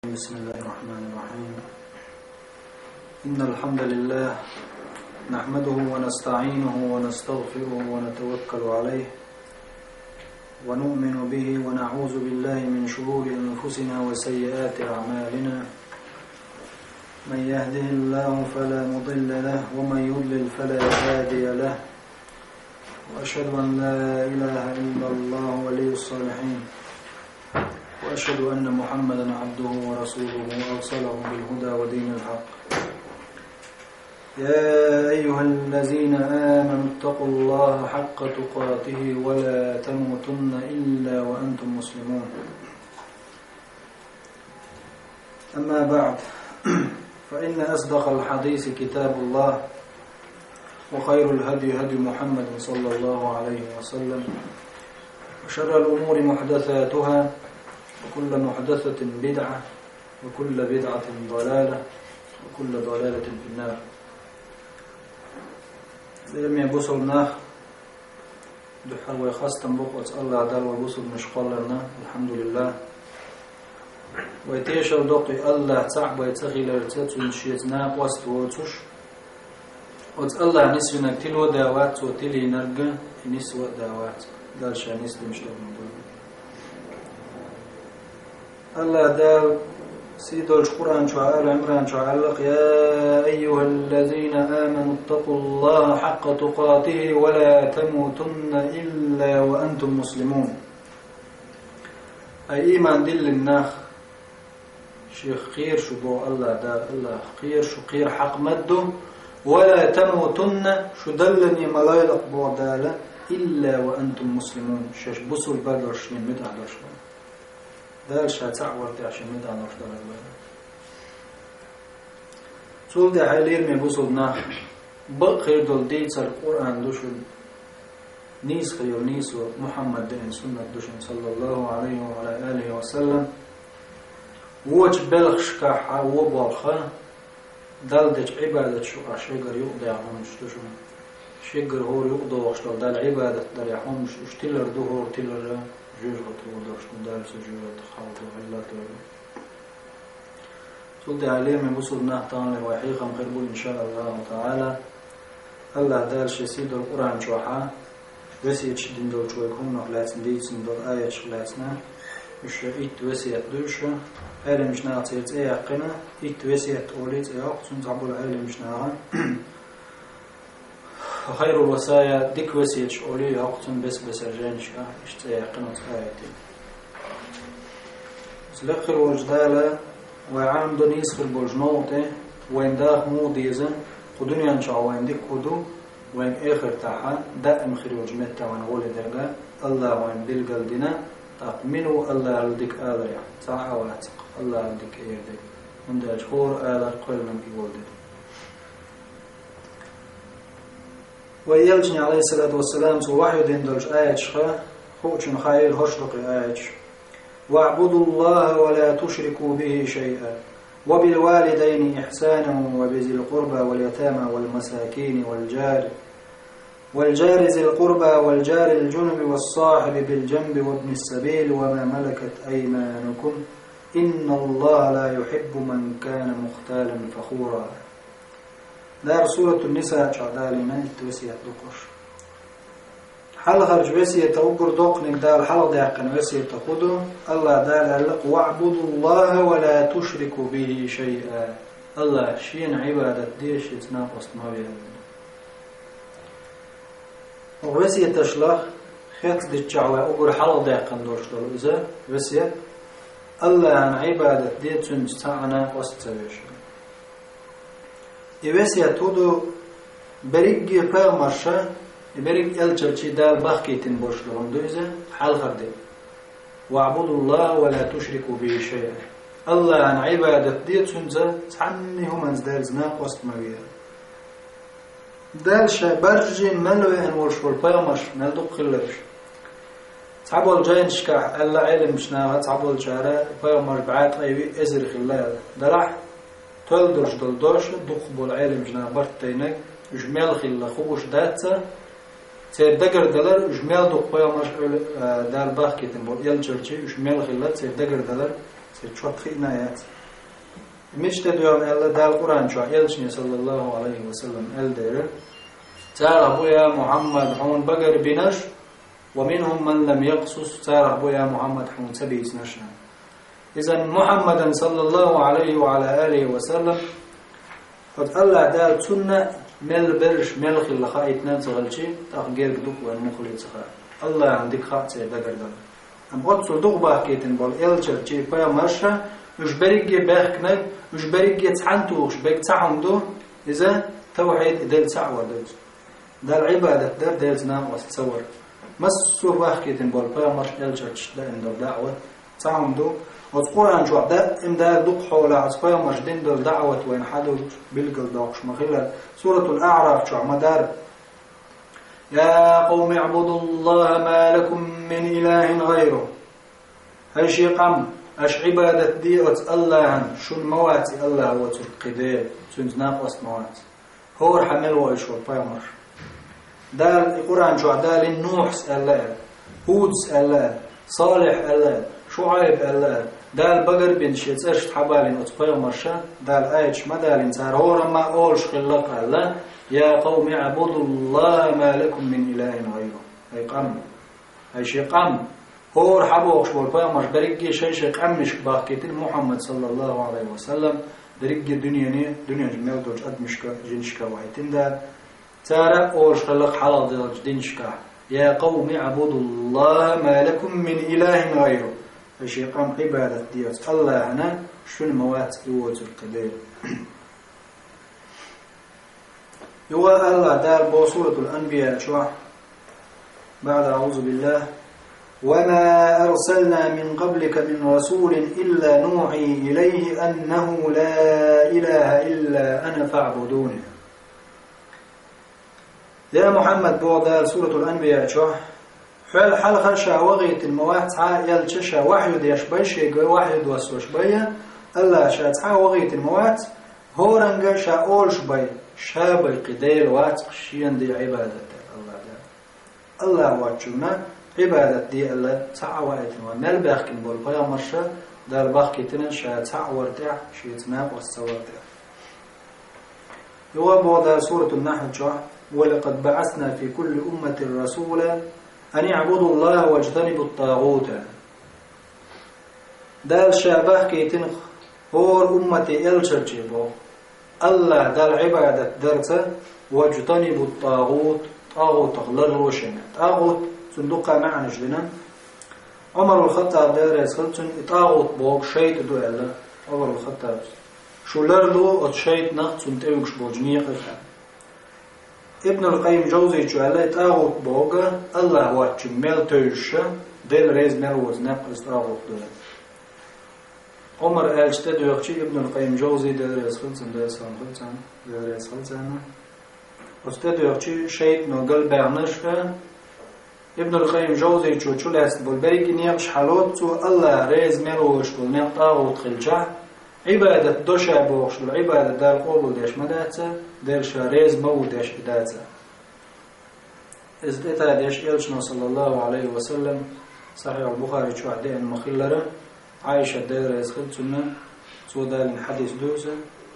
بسم الله الرحمن الرحيم. إن الحمد لله نحمده ونستعينه ونستغفره ونتوكل عليه ونؤمن به ونعوذ بالله من شرور أنفسنا وسيئات أعمالنا. من يهده الله فلا مضل له ومن يضلل فلا هادي له، وأشهد أن لا إله إلا الله ولي الصالحين، وأشهد أن محمدا عبده ورسوله أرسله بالهدى ودين الحق. يا أيها الذين آمنوا اتقوا الله حق تقاته ولا تموتن إلا وأنتم مسلمون. أما بعد، فإن أصدق الحديث كتاب الله، وخير الهدي هدي محمد صلى الله عليه وسلم، وشر الأمور محدثاتها، وكل محدثة بدعة، وكل بدعة ضلالة، وكل ضلالة في النار. لم يبصرنا دحر ويخاستم بقوة الله عدال وبصر مشقال لنا الحمد لله. ويتيشل دوقي الله تعب ويتغي لرتات ونشيتنا قوست ووتوش وت الله نسونا تلو داوات وتلي نرقى نسوى داوات دالشا نسلم شلون نقول الله دال سيد القرآن شعال عمران شعالق: يا أيها الذين آمنوا اتقوا الله حق تقاته ولا تموتن إلا وأنتم مسلمون. أي إيمان دل الناخ شيخ خير شبو الله دال الله خير شو خير حق مده، ولا تموتن شو دلني ملايلق بو داله إلا وأنتم مسلمون. شش بصل بدرشين مدع درشين دال شاتع ورتي عشان مدى نشتغل البلد صول دي حالير مي بوصلنا بقير دول ديتر القرآن دوشن نيس خير نيس محمد دين سنة دوشن صلى الله عليه وعلى آله وسلم. ووش بلغش كاحا وبالخا دال ديش عبادة شو عشيقر يقضي عمش دوشن شيقر هور يقضي واشتغل دال عبادة دال يحومش اشتلر دو هور تلر جوجة ودرش مدارس جوجة خالد وعلات صلت عليه من بصل نهتان لوحيقا قربوا إن شاء الله تعالى. الله دال شسيد القرآن شوحا وسيت شدين دول شويكم نخلاتن ديتن دول آية شخلاتنا وش إيت وسيت دوشة آلي مش ناعطيت قنا إيت وسيت أوليت أقصن تعبوا الآلي مش ناعا خير الوصايا ديك وسيتش أولي أقتن بس أرجانش اشتاق قناة آياتي سلخر وجدالة وعام دونيس خر بوجنوته وين داخ مو ديزن قدنيا انشاء وين ديك قدو وين آخر تاحا دائم خير وجمتا وين غولي درقا الله وين بلقل دينا تقمنوا الله لديك آلريا تاحا واتق الله لديك إيردك من داج خور آلر قل من بيولدك. ويلجني عليه الصلاة والسلام سوحي دين دلش آيات شخا خوشن خير هشرق آيات: واعبدوا الله ولا تشركوا به شيئا وبالوالدين إحسانا وبذي القربى واليتامى والمساكين والجار ذي القربى والجار الجنب والصاحب بالجنب وابن السبيل وما ملكت أيمانكم إن الله لا يحب من كان مختالا فخورا. دار سورة النساء شعدالنا التوسية دقش حل خرج وسية أقر دوقنك دار حل داقن وسية تقودو الله دار لك: واعبدوا الله ولا تشركوا به شيئا. الله شين عبادة ديش يتناقص ما بيها ووسية تشلخ خيط دي الشعوة أقر حل داقن دوش دول إذا وسية الله عن عبادة دي تنستعنا وستويش يوسيا تودو بريق يرمارشا بريق الجرشي دال باخكيتين بوشلون دوزا حال خردي: واعبدوا الله ولا تشركوا به شيئا. الله عن عبادة ديت سنزا تعنيهم انزدال زناق وسط مبيا دال شابرجين ملوه انورشول بايمش نلدق خلبش تعبوا الجاين شكاح ألا علم شناها تعبوا الجارة بايمش بعات ايوي ازر خلال دلح تولدرش دلدوش دخبو العالم جنا برتينك جمال خلا خوش داتا تير دقر دلر جمال دخبو مش دار باخ كيتن بول يلجرجي جمال خلا تير دقر دلر تشوت خينا آيات مجتد يوم الله دال القرآن شو يلشني صلى الله عليه وسلم الدير تعرف يا محمد حون بقر بنش ومنهم من لم يقصص تعرف يا محمد حون سبيس نشنا إذا محمد صلى الله عليه وعلى آله وسلم قد الله دال سنة مل برش مل خل خايت نزغلشي تغير دوق والمخلص خا الله عندك خاطر بقر دال أم قد صدق باكيتن بال إلشر شيء فيا مرشة مش بريج بحكنا مش بريج تعنتو مش بريج تعمدو إذا توحيد دل تعور دل عبادة دل نام وتصور مسو بحكيتن بال فيا مرش إلشر ده إن دعوة تعمدو والقرآن شو ده إن ده دوق حول عصفيا مرش دين دل دعوة وين حدو بلقل داقش مخيلة سورة الأعراف شو مدار يا قوم اعبدوا الله ما لكم من إله غيره هاي شي قام أش عبادة دي الله عن شو الموات الله وترقديه سنت ناقص موات هو حمل وإشور فيمر دال القرآن شو دال نوح الله هود الله صالح الله شعيب الله دال بقر بن شيتش حبالين وتفيمر شا دال آيش مدالين سارور ما أولش خلق الله يا قوم اعبدوا الله ما لكم من إله غيره هاي قام هاي شي قام هور حبوش والبيامر بريجي شيء قمش باقيتين محمد صلى الله عليه وسلم بريجي دنيا جميل دوج أدمشكا جنشكا وعيتين دا تارا أورش خلق حلال دوج دنشكا يا قوم اعبدوا الله ما لكم من إله غيره فشي قام عبادة ديوت الله هنا شو الموات يوزر قدير يوا الله دار بوصورة الأنبياء شو بعد أعوذ بالله وما أرسلنا من قبلك من رسول إلا نوحي إليه أنه لا إله إلا أنا فاعبدوني يا محمد بوضع سورة الأنبياء شو حل خرشا وغيت الموات يلتشا وحي يشبيش وحي وسوشبيا الله شاتها وغيت الموات هورنجا شا أول شبي شابي قدير وات شين دي عبادة الله واتشونا عبادة دي الله تعوائتنا ومال باخكين بول بيا مرشا دار باخكتنا شا تعورتع شيتنا والسورتع يوابو سورة النحل شو ولقد بعثنا في كل أمة رسولا أن يعبدوا الله واجتنبوا الطاغوت دال شابه كيتن هور أمتي إلشرجيبو الله دال عبادة درسة واجتنبوا الطاغوت طاغوت تغلر روشن طاغوت صندوقها معنى جدنا عمر الخطاب دار يسخلتن طاغوت بوك شيط دو الله عمر الخطاب شو لردو اتشيط نخت سنتيوكش بوجنيق ابن القيم جوزي جو الله طاغوت بوك الله واتش ميل توشة دل ريز ملوز نقص طاغوت دو عمر ألشتد يخشي ابن القيم جوزي دار يسخلتن دار يسخلتن استد يخشي شيط نو قلب عنشفه ابن القيم جوزي شو لاست بالبريك نيقش حلوت تو الله ريز ملوش بالنيق طاغوت خلجه عبادة دوشا بوخش العبادة دار قول داش مداتا دار شاريز مو داش بداتا إذا داش إلشنا صلى الله عليه وسلم صحيح البخاري شو عدين مخلرة عايشة دار يسخلتنا سو دال حديث دوسا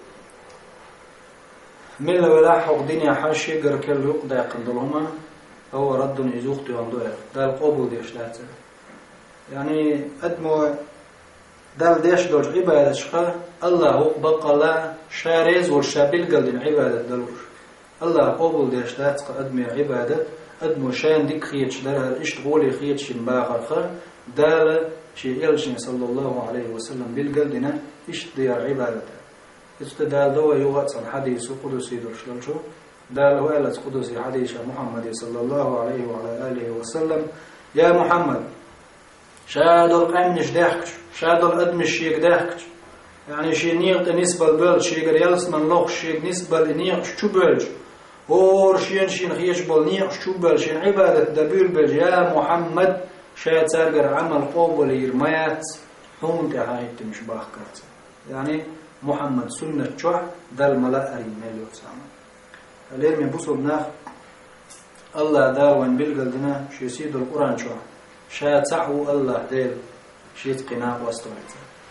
من ولا حق دنيا حاشي قركل يقضي قندلهما هو رد يزوقتي عندها دال قبول داش داتا يعني أدمو دال داش دوش عبادة شقا الله بقى لا شارز والشابيل قلدين عبادة دلوش الله قبول داش دات أدمي عبادة أدمو شان ديك خيتش دارها اشتغولي خيتش باخر خر دال شي إلشن صلى الله عليه وسلم بالقلدنا اشتدير عبادة استدال دوا يغطس الحديث قدسي درشلشو دال هو ألت قدسي حديث محمد صلى الله عليه وعلى آله وسلم يا محمد شادو القمنش داحكش شادو الأدمش شيك داحكش يعني شي نيغت نسبة البلد شيك ريالس من لوخ شيك نسبة لنيغش شو بلج اور شين خيش بل نيغش شو بلج شين عبادة دبيل بلج يا محمد شاد سارقر عمل قوبل يرميات هم تهايت مش باخكرت يعني محمد سنة شوح دال ملأري مليو سامة اليوم يبصوا بناخ الله داوين بالقلدنا شي سيد القرآن شوح شاتعو الله ديل شيت قناع واستوعت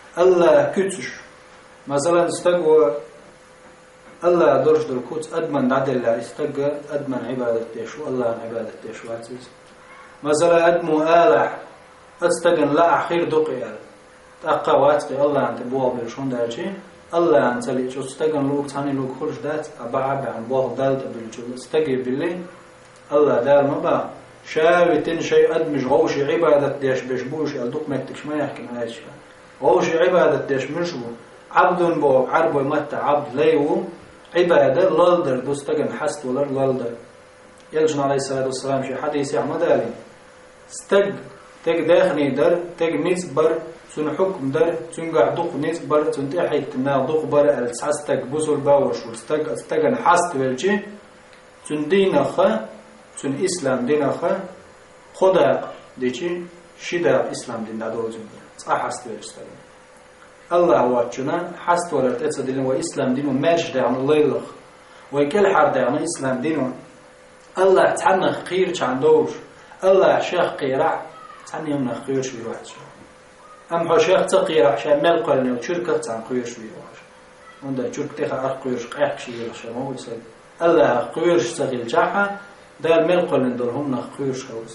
الله كتش مثلا استقوى الله درش دل كوت أدمن عدل استقى أدمن عبادة تيشو الله عبادة تيشو عزيز مثلا أدمو آلح أستقن لا أخير دقيال تأقى واتقي الله عن تبوه بالشون دارجي الله عن تلي جو استقن لوك تاني لوك خرج دات أبعب عن بوه دالت بالجو استقي بالله الله دار مبا شاوتين شيء أدمج غوشي عبادة ديش بشبوش الدق مكتكش ما يحكي معايش غوشي عبادة ديش مشبو عبد بو عربو متى عبد ليو عبادة لالدر دوستقن حست ولر لالدر يلجن عليه الصلاة والسلام في حديث أحمد علي استق تك داخني در تك نسبر سن حكم در سن قعدوق نسبر سن تحيت ناضوق بر الساستك بوسل باوش استقن حست والجي سن دين خا سن إسلام دين خا خدا ديجي شدا إسلام دين دادوزن صح حست والجستقن الله واتشنا حست ولرت أتصدلن وإسلام دينه ماجد عن الله يلخ ويكل حرد عن إسلام دينه الله تحنخ خير عن دوش الله شيخ قيرع تحني يومنا خير شوي واحد أم هو شيخ تقيرع شامل قلنا وشركة عن خير شوي واحد وندا شركة تخا خير قيح شيء شيء ما هو يسأل الله خير شتغل جاحة ده المل قلنا دول هم خير شوي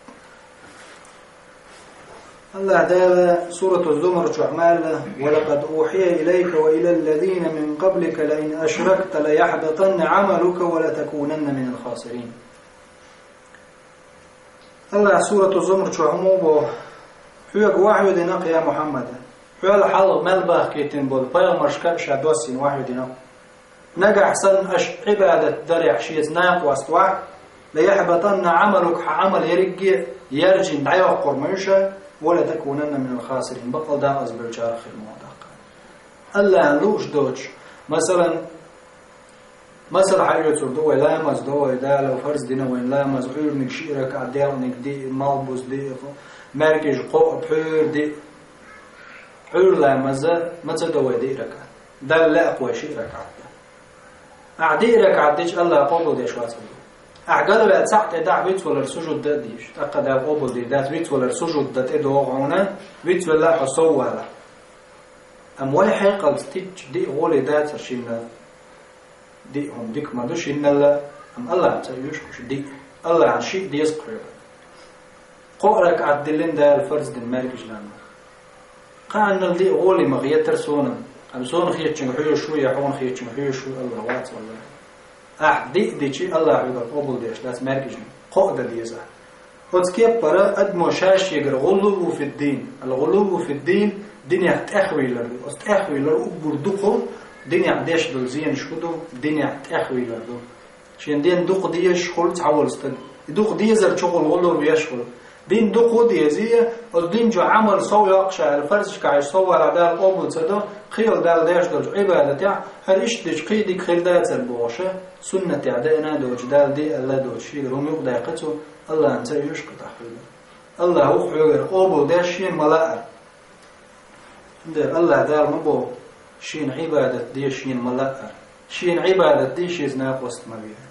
الله تعالى سورة الزمر شعمال ولقد أوحي إليك وإلى الذين من قبلك لئن أشركت ليحبطن عملك ولتكونن من الخاسرين الله سورة الزمر شعموبه حيق واحد نق يا محمد حيال حلق ملباه كيتن بود بايل مرشكب شادوسين واحد نق نقع حسن عبادة درع شيز ناق واستوع ليحبطن عملك عمل يرجي دعيوه قرميشة ولا تكونن من الخاسرين بقل داعز بالجارخ الموضوع الله لوش دوش مثلا حاجة دو لامز دو دا لو فرض دينا وين لامز عير نكشيرك عديل نكدي مالبوس دي مركز قو بحور دي عير لامز متى دو دي ركعة دا لا أقوى شيء ركعة أعدي ركعة ديش الله قبل ديش واسم أعقل بقى تحت دع بيت ولا السجود ده ديش أقد قبل دي دات بيت ولا السجود ده تدو عنا بيت ولا حصوة أم ولا حقل تيج دي غولي دات شينا دي هم ديك ما دوش إن الله أم الله تيوش دي الله عن شيء دي يذكر قرأك عدلين ده الفرز دين مالك جلنا قاعنا دي غولي مغيت ترسونا أم سون خير تشنحيو شو يحون خير تشنحيو شو الله وات والله دي شيء الله يقول قبل ديش لاس مالك جلنا قاعدة دي زه وتكيب برا قد مشاش يقر غلو في الدين الغلو في الدين دنيا تأخوي لردو أستأخوي لردو بردوكو دنيا عديش دول زين شكدو دنيا تأخوي لردو شين دين دوق ديش خل تعول استد دوق ديزر شغل غلو بيشغل دين دوق ديزية ودين جو عمل صو يقشع الفرس كعيش صو على دار قبل صدو خيل دار ديش دول عبادة هر إيش ديش قيدك خيل دار البوشة سنة عدائنا دوج دار دي الله دوج شيء رم يقدر قتو الله أنت يشكت أحوله الله هو حجر قبل ديش شين ملاء در الله دار مبو شين عبادة دي شين ملاء شين عبادة دي شيز ناقص مبيه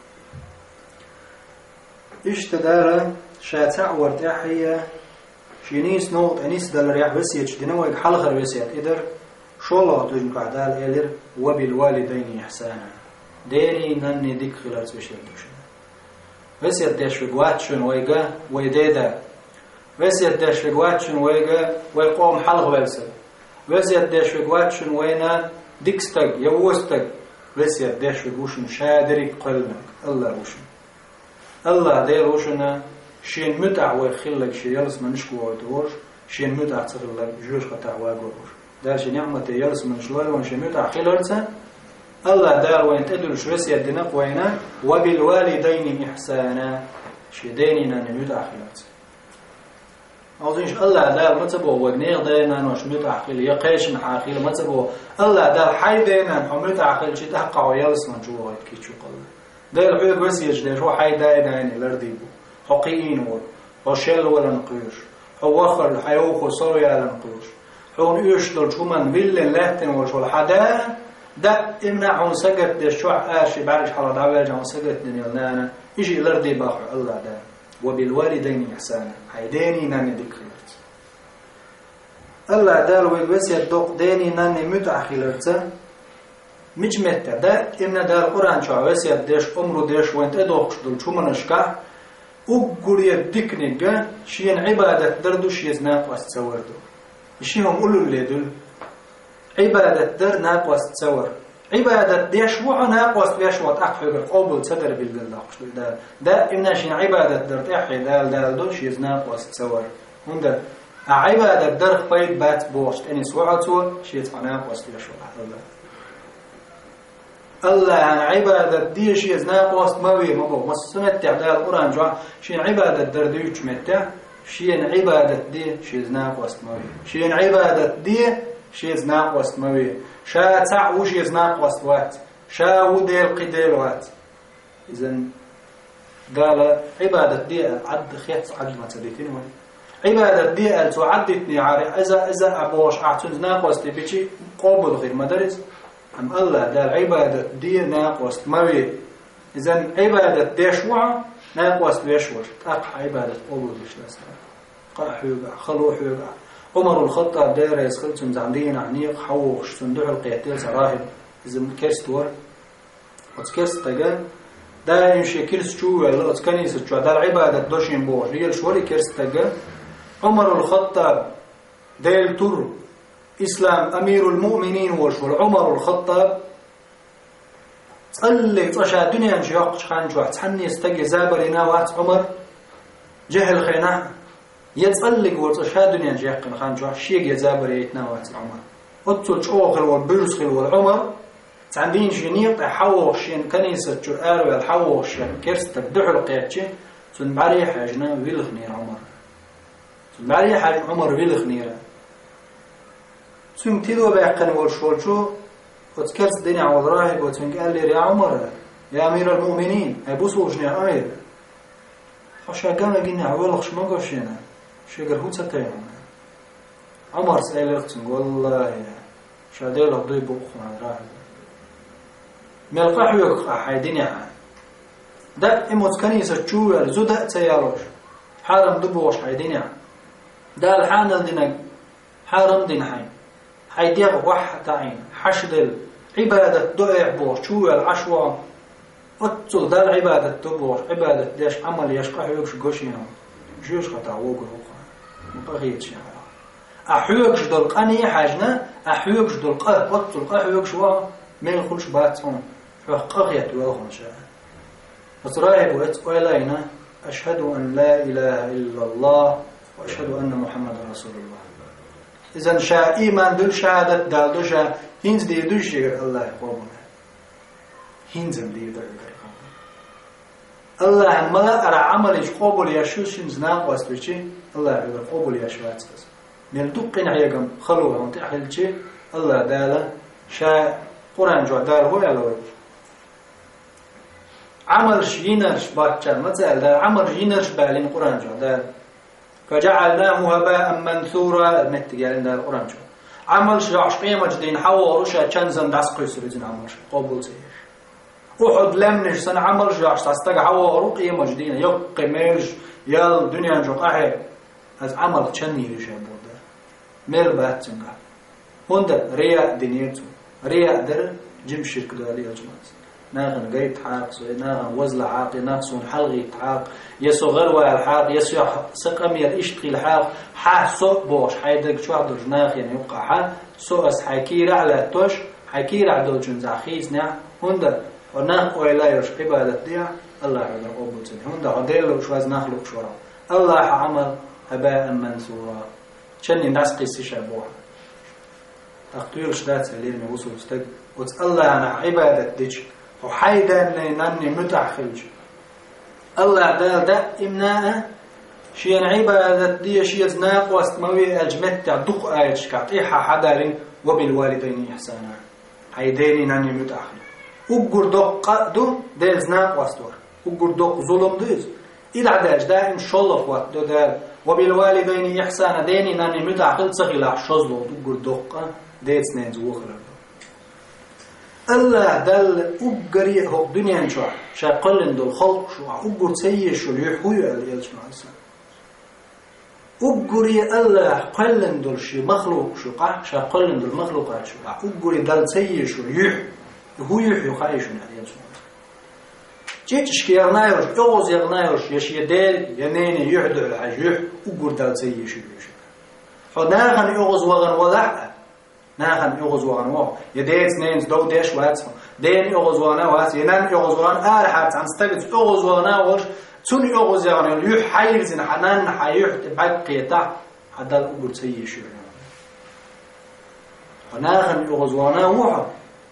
إيش تدار شاتع ورتاحية شينيس نوت أنيس دل ريح بسيج دنوع حلقة بسيج إدر شو الله تجمع قعدال إلر وبالوالدين إحسانا ديني نني ديك خلال سبيشل دوشنا بسيج داش بقواتشون ويجا ويديدا بسيج داش بقواتشون ويجا ويقوم حلقة بسيج بسيج داش بقواتشون وينا ديكستك يوستك بسيج داش بقوشن شادري قلنا الله وشن الله دير وشنا شين متع ويخلك شي يلس منشكو وتوش شين متع تصلك جوش قطع واغوش دار شي نعمه يلس من شلوي وان شي متع خلرته الله دار وين تدل شوسي الدنق وينا وبالوالدين احسانا شي ديننا نمتع خلرته اوزيش الله دار متبو ودنيغ دينا نوش متع خل يقيش محاخيل متبو الله دار حي دينا حمتع خل شي تحقع ويلس من جوا كيتشو قال دار حيد بس يجدش هو حي داينا لرديبو حقيين وشل ولا نقيش هو آخر الحيوخ وصار على نقيش هون يشتغل شو من بيل لهتن وشو الحدا ده إمنع عن سجد ده شو عاشي بعرش حلا دعواج عن سجد دنيلنا يجي لردي باخر الله ده وبالوالدين إحسانا هيداني ناني ذكرت الله دال ويبس يدق ديني ناني متأخلرته مجمته ده إن دال قرآن شو بس يدش عمره دش وانت أدوخش دل شو منشكه وقولي الدكنجة شيء عبادة دردوش يزناق واستوردو شيهم قولوا اللي دل عبادة در ناق واستور عبادة ديش وعو ناق واستويش واتأخفق قبل صدر بالله ده إمنا شين عبادة در تأخي دال دوش يزناق واستور هنده عبادة در خبيت بات بوشت إني سوعتو شيء تعناق واستويش الله عن عبادة ديش يزناق واست موي مبو مصمت تعدال القرآن جوا شين عبادة در ديوش متى شين عبادة دي شي يزناق واست موي شين عبادة دي شي يزناق واست موي شا تعوش يزناق واست وات شا وديل قديل وات إذن قال عبادة دي عد خيط عد ما تديتين عبادة دي تعدتني عاري إذا أبوش أعتن ناق واست بيجي قبل غير مدرس أم الله دال عبادة دي ناقوست موي إذن عبادة ديشوع ناقوست بيشوع أقح عبادة قبول بشلسة قاح يوقع خلوح يوقع عمر الخطاب داير يسخلتم زعندين عنيق حوش صندوق القيتيل سراهب إذن كرستور وتكرست تقال دا يمشي كرست شو ولا أتكنيس شو دال عبادة دوشين بوش ريال شوري كرست تقال عمر الخطاب دايل تور إسلام أمير المؤمنين وشول عمر الخطاب تقلق تشا الدنيا نشيق خان شو تحني استجي زابرنا وات عمر جهل خينا يتقلق وتشا الدنيا نشيق خان شو شيء يزابر يتنا وات عمر قلت شوخل والبرسخل والعمر تعندين شنيق حوشين كنيسة شو أروي حوشين كرست بدحل قيتشي تنبعري حاجنا ويلخنير عمر تنبعري حاج عمر ويلخنير ثم تدو بيقن والشولشو وتكرت الدنيا وضراهب وتنقال لي يا عمر يا أمير المؤمنين أبوسو وجني أمير خشا قام لقينا عوالخش ما قوشينا شكر هو تتايا عمر سأل اختن والله شادي له ضيب بوخنا راهب ملقح يقع حيديني عن ده إموت كنيسة تشوال زودة تياروش حارم دبوش حيديني عن ده الحان دينك حارم دين حين حيديق واحد عين حشدل عبادة دعاء بوش شو العشوة أتصل دال عبادة تبوش عبادة ديش عمل يشقح يوكش قوشينا جيوش قطع وقر مقاقيت شيء أحيوكش دل قاني حاجنا أحيوكش دل قه أتصل قه يوكش وا ميل خلش باتهم فقاقيت ويوخن شاء أتراهب وإلينا أشهد أن لا إله إلا الله وأشهد أن محمد رسول الله إذن شاء إيمان دل شهادة دال دو شاء هنز دي دوش يقر الله يقومنا هنزم دي دو يقر الله ملا أرى عملش قبول يشوش نزناق واستوشي الله يقر قبول يشوات من دقين عيقم خلوها وانتحل شي الله دالا شاء قرآن جو دال هو يلوي عملش ينرش باتشار مثال دال عمل ينرش بالين قرآن جو دال فجعلناه هباء منثورا متقالين دال القرآن شو عمل شعش قيمة جدين حوار وشا چنزن داس قيسر يزين عمل شو قبول سيش وحد لمنش سن عمل شعش تستق حوار وقيمة جدين يق ميرج يال دنيا جو قاحي از عمل چني ريشا بودا مير بات سنقا هنده رياء دنيتو رياء در جم شرك دالي الجماعات ناغن قيت حاق ناغن وزل حاق ناغسون حلغي حاق يسو غروة الحاق يسو سقم يرشتقي الحاق حا سوء بوش حيدك شو عدو جناخ يعني يبقى حا سوء اس حكير على التوش حكير عدو جنزاخيز نع هنده وناخ وإلا يرش عبادة ديع الله يعلم قبول سنة هنده هديلو شواز ناخلق شورا الله عمل هباء منثورا شني ناس قيسي شابوها تقدير شدات سليل وصل استق وتالله عن عبادة ديش وحيدا ناني متعخلج الله دا إمناء شيئا عبادة دي شيئا ناق واستموي الجمتع دق آية شكاطيحة حدارين وبالوالدين إحسانا حيدين ناني متعخلج وقر دق دو ديل زناق واستور وقر دق ظلم ديز إذا داج دائم شلخ وقت دو دال وبالوالدين إحسانا ديني ناني متعخلج سغلا شزلو وقر دق ديل سنين زوخر الله دل أجري هو الدنيا شو شاقلن دل خلق شو أجر سيء شو يحوي على الإنسان أقولي الله قلن دول شيء مخلوق شو قا شا قلن دول مخلوقات شو قا أقولي دل سيء شو يح هو يح يخايش نادي جيتش كي يغنايوش أوز يغنايوش يش يدير ينين يحدو الحاج يح أقول دل سيء شو يش فناخن أوز وغن وضع ناخن أوز وغن وضع يدير اثنين دو ديش واتس دين أوز وغن واتس ينان أوز وغن أرحب عن استقد أوز وغن وش توني أوز يغني يح حيرزن حنان حيح تبعد قيتع هذا أقول سيء شو فناخن أوز وغن وح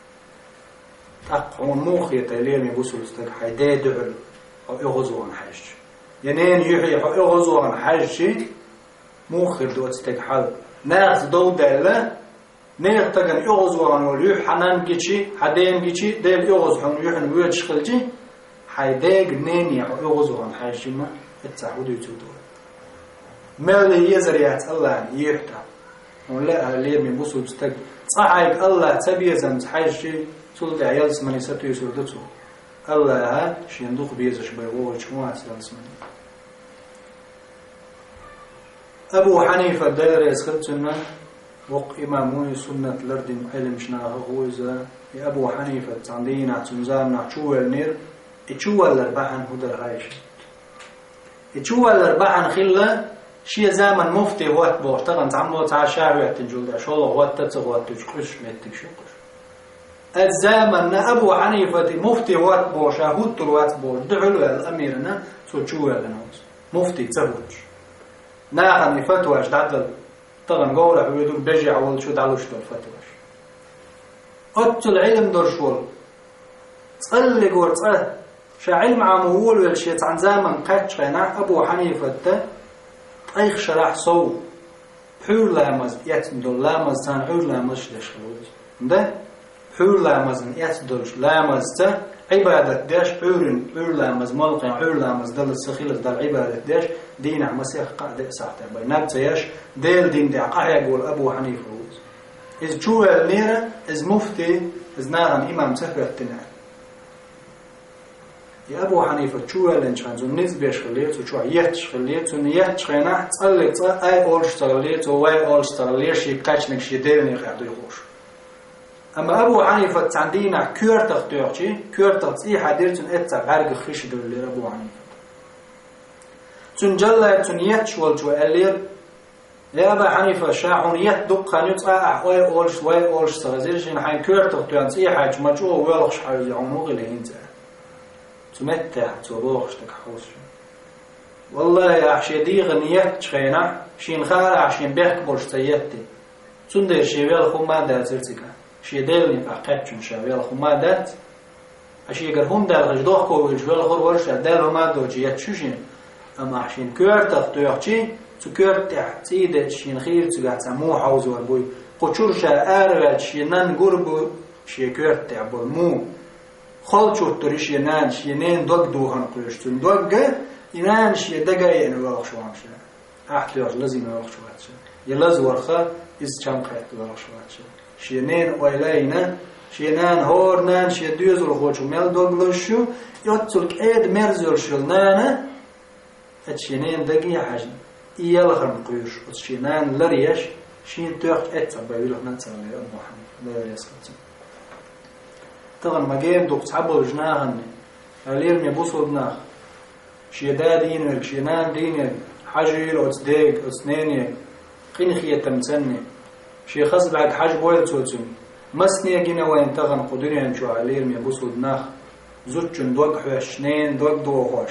تقعون موخي تليم يبوسوا استك حيدا دعل أو يغزوان حج ينين يحيي أو يغزوان حج موخي دوت استك حل ناخذ دو دالة نير تجن يغزوان وليح حنان جيشي حدين جيشي دال يغزوان يحن ويتش خلجي حيدا جنين أو يغزوان حج ما التعود يتودوا مال يزريات الله يحتى ولا اللي يبوسوا استك صحيح الله تبيزن حج تقول عيال اسمني ستو يسردتو الله ها شيندوخ بيزش بيغوه جموعة سلسمني أبو حنيفة داير يسخدتنا وق إماموني سنة لردين علم شناها غوزة أبو حنيفة تعندينا تنزامنا تشوال نير اتشوال الأربعان هدر هايش اتشوال الأربعان خلة شي زامن مفتي وقت بوغتغن تعملو تعشاوي احتنجول دا شوالله وقت تتغوات تشكش ميتك شكش الزامن أبو حنيفة مفتي وات بوش أهود وات بوش دعلو الأميرنا سوتشوه لنوز مفتي تزوج ناخن فتواش دعدل طبعا قولة بيدون بيجي عوال شو دعلوش دول فتواش أتو العلم دور شوال تقلق ورتقه شا علم عمول والشيط عن زامن قاتش غينا أبو حنيفة طيخ شرح صو حور لامز يتندل لامز تان حور لامز شدش خلوز ده حور لامزن يتدلش لامزته عبادة داش حور لامز ملقي حور لامز دل السخيل دل عبادة داش دين عمسيخ قاعدة ساعته بينابتياش ديل دين دي عقاح يقول أبو حنيفة إذ شو النيرة إذ مفتي إذ ناغن إمام سهر التنع يا أبو حنيفة شو الانشان زو نزبيش خليت وشو يهتش خليت ونيهتش خينا تقلت أي أولش تغليت وواي أولش تغليش يكاشنك يديرني خيردو يخوش أما أبو حنيفة عندنا كورتخ تيرتي كورتخ إيه حديرتن إتسع عرق خيش دول أبو حنيفة تنجلى تنيتش والجو ألير يا أبو حنيفة شاحون يدق خنيت واي أولش تغزيرش إن حين كورتخ تيرتي إيه حاج مجوه ويلخش حاجة عنوغ اللي هنت تمتع تبوخش تكحوش والله يا عشي ديغ نيتش خينا شين خارع عشين بيحك بولش تيتي تندر شيوال خما دازرتك شي ديلني فقطشن شويل خمادات اشي يقر هم دال غجدوخ كو الجوال غور ورش دال هما دوجيات شوشين اما عشان كورتخ تويرتي تو كورتح تيدت شين خير تغات مو حوز وربوي قچورشا ارغت شينان غوربو شي كورتح بو خالچو تريش ينان شينين دوغ دوهن قيشتن دوغ ينان شي دغاي ان وخشوانش احتياج لازم وخشوانش يلاز ورخه از چم خيط وخشوانش شينين ويلاينا شينان هورنان شي دوزل خوچو مل دوغلشو يوتسلك اد مرزلشلنانا اتشينين دغي حاجه يلخن قيش شينان لريش شين توخ اتبايلو نتصل محمد لا يسكت طبعا ما جاي دوك تعبوا جناهن عليهم يبوسوا بناخ شي دادين شينان دين حاجيل وتصديق اسنين قنخيه تمسني شي خص بعد حاج بويل توتون مسني جينا وين تغن قدرين شو عليهم يبوسوا بناخ زوجن دوق حشنين دوق دوخوش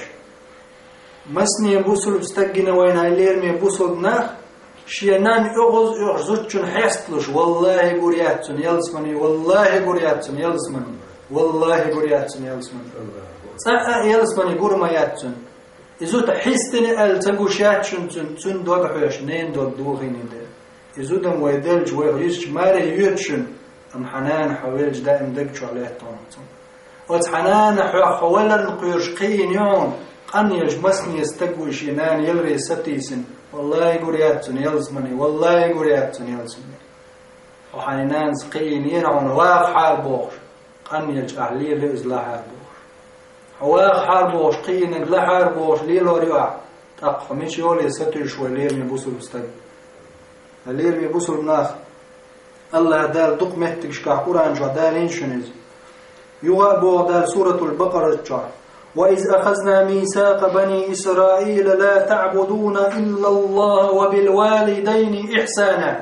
مسني يبوسوا بستجينا وين عليهم يبوسوا بناخ شينان يغز زوجن حيستلش والله قرياتن يلزمني والله قرياتن يلزمني والله قرياتن يلزمني يلزمني قرمياتن إذا تحستني التقوشاتن تن دوق حشنين دوق دوخين ده إذا دم ويدل جوه يسش ماري يوتشن أم حنان حوالج دائم دقشو عليه طانتن وتحنان حوالر نقيرش قين يون قن يجمسني يستقوش ينان يلري ستيسن والله قرياتن يلزمني والله قرياتن يلزمني وحنان سقين ينعون واق حال بوش قن يلج أهلي لإز لا حال بوش واق حال بوش قينك لا حال بوش ليلو ريوع تأقف مش يولي ستوش ولير مبوسل مستقل اللير مبوسل مناخ الله دال دق مهتكش كا قرآن جوا دالين شنز يغابو دال سورة البقرة جوا وإذ أخذنا ميثاق بني إسرائيل لا تعبدون إلا الله وبالوالدين إحسانا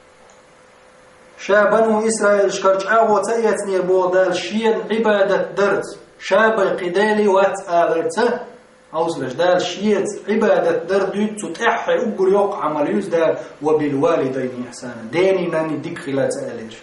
شابنو إسرائيل شكرج أغو تأيتني بودال شين عبادة درت شاب قدالي وات آلرته أوصلش دال شيت عبادة درت تتحي أقر يوق عمل يزدال وبالوالدين إحسانا ديني ناني ديك خلات آلرش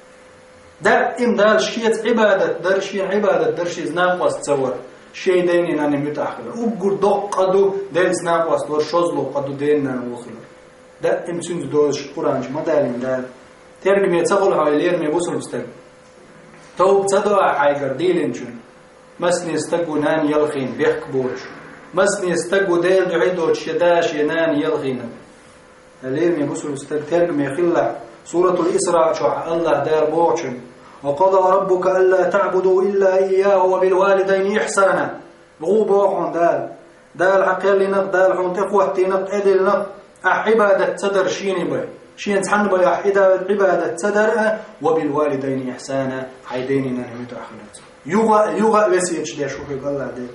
دال شيت عبادة در شين عبادة در شي زناق واستور شي ديني ناني متأخر أقر دق قدو دين زناق واستور شوزلو قدو دين ناني وخلر تنز دوش قرآنش مدالين دال ترجم يتقول هايلير ميبوسر مستقل توب تدعى حاجر ديلينشون مسني استقو نان يلخين بيحك بورش مسني استقو ديل دعيدوش يداش ينان يلخين هايلير ميبوسر مستقل ترجم يخلع سورة الإسراء شوح الله دار بورشن وقضى ربك ألا تعبدوا إلا إياه وبالوالدين إحسانا بغو بوحون دال حقيل نق دال حون تقوحتي نق أدل نق عبادة تدر شيني بي شين تحن بيا عبادة تدرأ وبالوالدين إحسانا حيديننا متأخرات يغا وسيت ليش وحي الله دي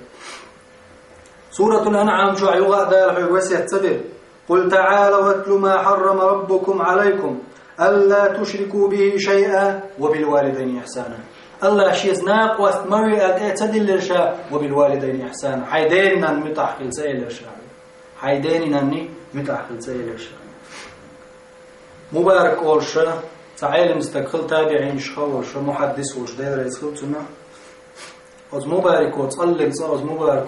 سورة الأنعام شو يغا دال وسيت تدر قل تعالوا واتلوا ما حرم ربكم عليكم ألا تشركوا به شيئا وبالوالدين إحسانا الله شيء ناق واستمري أتدل للشاء وبالوالدين إحسانا حيديننا متأخر زي للشاء حيديننا متأخر زي للشاء مبارك أولشا تعالى مستقل تابعين شخوش محدث وش داير يسخلتنا از مبارك وتصلق از مبارك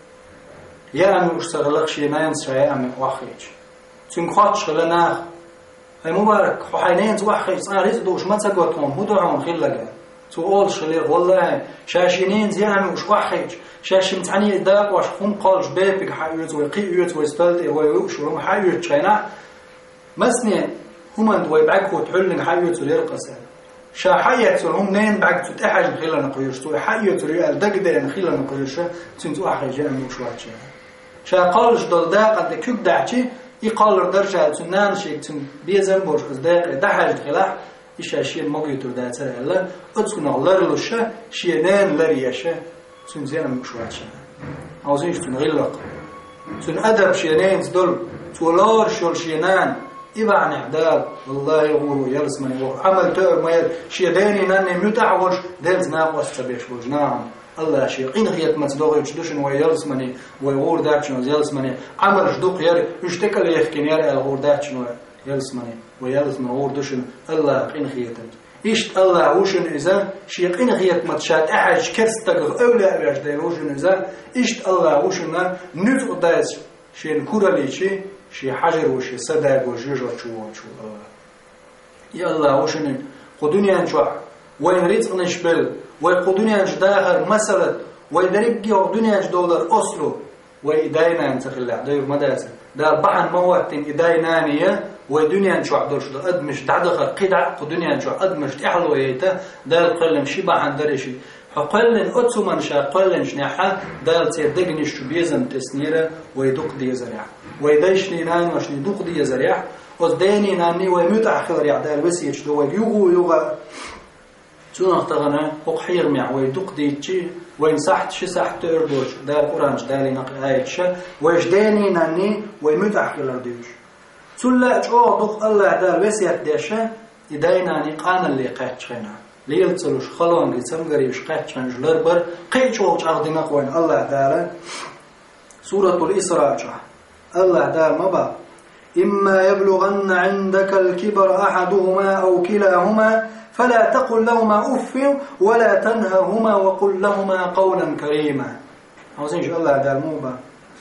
يعني وش تغلقش يناينس شايعمل واخيج تنخواتش لناخ هاي مبارك حينينز واخيج صار يزدوش ما تقوتهم هدوهم خلقا تقولش ليه والله شاشينينز يعمل وش واخيج شاش متعني داق واش خم قالش بيبك حيوت ويقيوت ويستلد ويوش وهم حيوت شينا مسني هم ويبعك وتحلن حيوت ويرقص شا حيات هم نين بعك تتحج خلنا نقيش تو حيات ريال دقدين خلنا نقيش تنتو اخرج من شوات شا قالش دل داق قد كوك دعتي يقال درجه تنان شيك تن بيزن بوش داق دحج خلاح إشاشين مقيتور داتر الله أتكون الله لوشة شينان لريشة تن زين مشوات شا عاوزينش تن غلق تن أدب شينان دول تولار شول شينان إبعن إعداد والله يغورو يرس من يغور عمل تؤر ما شيداني ناني متعوش دلز ناقوش تبيش بوجناهم الله شيقين غيت متدوغي وشدوشن ويرس مني ويغور داكشن ويرس مني عمل جدوق ير يشتكل يحكين ير الغور داكشن ويرس مني ويرس من غور دوشن الله قين غيتن إيشت الله وشن إذا شيقين غيت متشات أحج كرستق أولى أبيش ديروشن إذا إيشت الله وشن نفق دايس شين كوراليشي شي حجر وشي صدق وجوج وشو يا الله وشن قدنيا شو وين رزق نشبل وقدنيا داخل مسألة ويدربجي قدنيا دولار أصله ويداينا انتخلع داير مدرسة ده بحن مواتين إداينانية ودنيا شو عدل شو أدمش دعدخل قدع قدنيا شو أدمش تحلو يته ده القلم شي بحن درشي فقلن أتسو منشا قلن شنحا دال تيردقني شو بيزم تسنيرة ويدق دي زريع ويدايشني نان وشني دوق دي زريع وزديني ناني ويمتع خلريع دال وسيج دو ويوغو يوغا تنغتغنا حق حيرمع ويدق دي تشي وين صحت شي صحت تردوش دال قرانش دالي نقي آيتشا ويجديني ناني ويمتع خلر ديوش تلا جو دق الله دال وسيات ديشا يدايناني قانا اللي قاتشينا ليلتلوش خلون قيتم قريبش قاتشان جلربر قيتشوش أخدنا قوين الله دال سورة الإسراء الله دال مبا إما يبلغن عندك الكبر أحدهما أو كلاهما فلا تقل لهما أف ولا تنهرهما وقل لهما قولا كريما عاوزينش الله دال موبا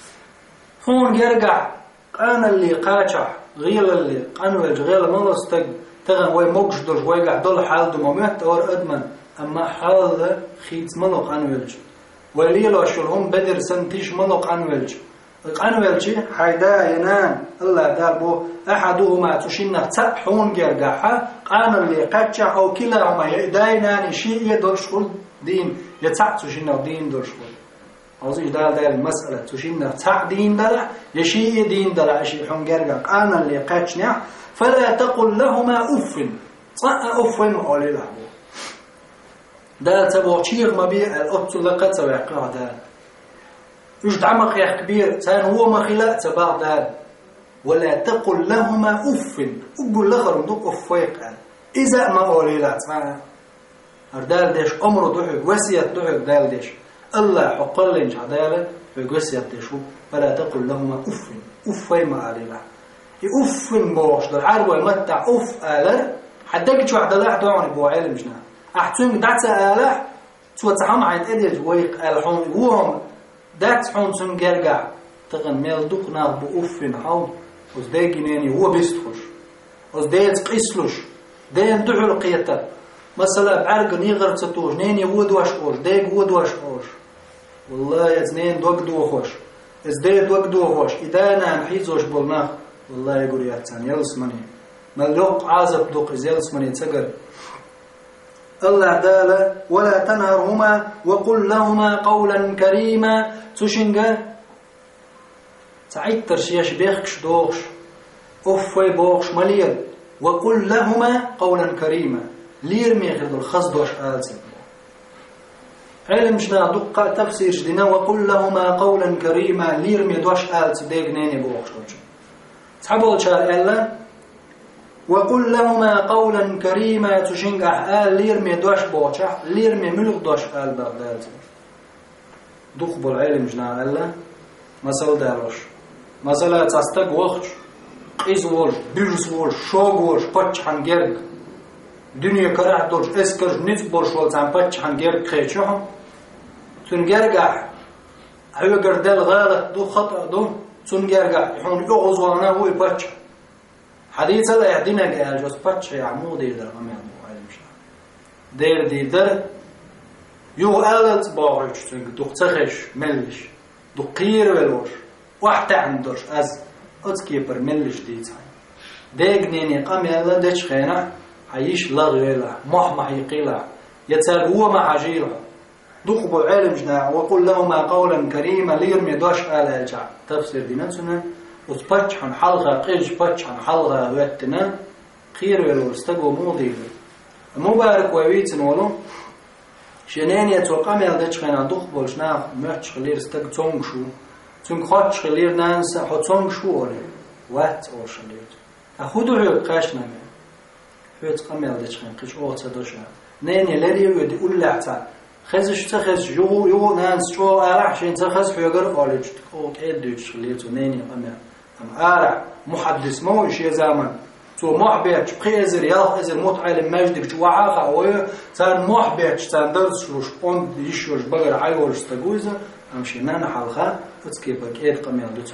هون يرجع قانا اللي قاتشع غير اللي قانوج غير منصتق تغن وي موجدوش وي قاعد دول حال دو مميت اور ادمن اما حال خيت منق انولج وليلو شلهم بدر سنتيش منق انولج انولج حيدا ينان الله داربو احدهما تشن تحون جرجحا قان اللي قاتشع او كلاهما يداينان شيء يدرشول دين يتعتشن دين درشول أوزيش دال المسألة تشين تعدين دلع يشيء دين دلع شيء حنجرجك أنا اللي قاتشنع فلا تقل لهما أف أف أولي له دال تبغى شيء ما بي الأبطل لقد سويقع دال يجد عمق يا كبير سان هو ما خلاء تبع دال ولا تقل لهما أف أقول لخر ندق أفيق إذا ما أولي له أردال ديش أمر دحق وسيت دحق دال ديش الله حقل لنج عدالة في وسيت ديشو فلا تقل لهما أف أفي ما علي له أف بوش در عروة متع أف آلر حدك شو عدالة دعوني بو علم جنا أحتم دعت آلة سوى تحم عين أديج ويق الحون وهم دعت حون سنجرجع تغن ميل دقنا بأف حون وزدي جناني هو بيستخش وزدي تقيسلوش دين دعو القيتة مثلا بعرق نيغر تتوش نين يود واش اوش ديق ود واش اوش والله يزنين دوق دوخوش ازدي دوق دوخوش اذا انا نحيزوش بولناخ والله يقول يا تاني يلسمني ملوق عازب دوق يلسمني تقر الله داله ولا تنهرهما وقل لهما قولا كريما تشنجا تعيد ترشيش بيخش دوخش اوفي بوخش مليل وقل لهما قولا كريما لير ميخد الخصدوش آلسن علم شنا دقة تفسير جدنا وقل لهما قولا كريما لير ميدوش آلسن ديق نيني بوخشوش تحبول شاء إلا وقل لهما قولا كريما تشنق آل لير ميدوش بوخشح لير ميملغ دوش آل بغدالسن دقبول علم جنا إلا مسأل داروش مسألة تستق وخش قيز ولش بيرس ولش شوق ولش بچ هنگرگ دنیا کراه دولش اسکرش نیت برش ول زن بچ هنگرگ خیچهم تونگرگه هوا گردل غلط دو خطأ دو تونگرگه يحون يغز وانا هو بچ حديث الله يهدينا قال جوز بچ يعمو دير در غمي دير دي در يو آلت باغش تونگ دختخش ملش دو قير ولوش واحد عندوش از أتكي برملش ديتها ديجنيني قام يلا دش خينا عيش لغيلا مح يقيلا يتسال هو ما حجيلا دخبوا علم جنا وقل لهما قولا كريما ليرمي دوش آل الجع تفسير دينتنا وتبتش عن حلقة قيج بتش عن حلقة وقتنا خير ولو استقوا موضي مبارك ويتن ولو شنين يتوقع يلا دش خينا دخبوا جنا محش خلير استق تونغ شو تون خاطش خلير نانسا حطون شو ولا وات أو شلير أخذوا عيب قاش نعمل فيت قميل دشخن قش أو تصدقنا نين يلري ودي أول لعتا خزش تخز يو نانس شو أرح شين تخز فيقر قالج أو كيد دش خلير تو نين قميل أم أرح محدث مو إيش زمان تو محبيت بقي أزر يلا أزر موت علم مجدك شو عاقة أوه تان محبيت تان درس شلوش قند يشوش بقر عيورش تجوزه أمشي نانا حلقة تسكيبك إيد قميل دوتو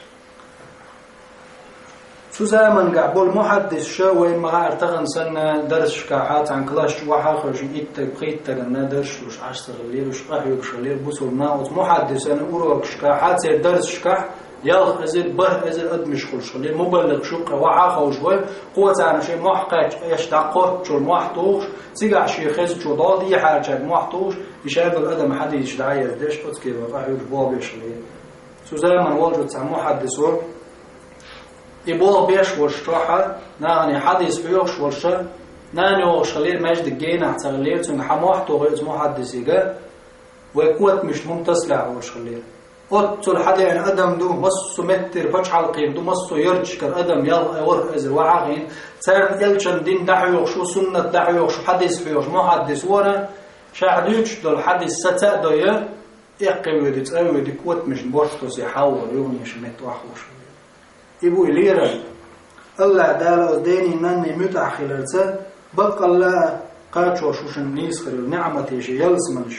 شو زمان قعبول محدث شو وين ما ارتغن سنة درس شكاحات عن كلاش وحا خرج إيد بقيت تغنى درس وش 10 لير وش قهيو بشلير بوصل ناوت محدث أنا أروك شكاحات سير درس شكاح يالخ أزل بر أزل أدمش خل شلير مبلغ شوق وحا خوش وين قوة عن شيء محقق يشتاقه شو المحطوش سيقع شيء خز شو ضادي حاجة محطوش يشاهد الأدم حديث دعية ديش أتكي وقهيو بوابي شلير شو زمان والجو تسع محدث ور يبوه بيش ورشتوحة ناني حديث بيوش ورشة ناني وشلير مجد الجينة تغلير تنگ حموحتو غيرت محدثيقا ويكوت مش ممتسلع ورشلير قلت الحدي عن أدم دو مصو متر بچ حلقين دو مصو يرج كر أدم يلا ور ازر وعاقين سارت يلشن دين دحيوش شو سنة دحيوش حديث بيوش محدث ورا شاهدوش دو الحديث ستا دوية يقوي دي تقوي دي كوت مش بورتو سيحاول يوني شمت وحوش يبو إليرا الله دالا ديني ناني متأخلرتا بقى الله قاتشو شوشن نيسخر النعمة يشي يلسمنش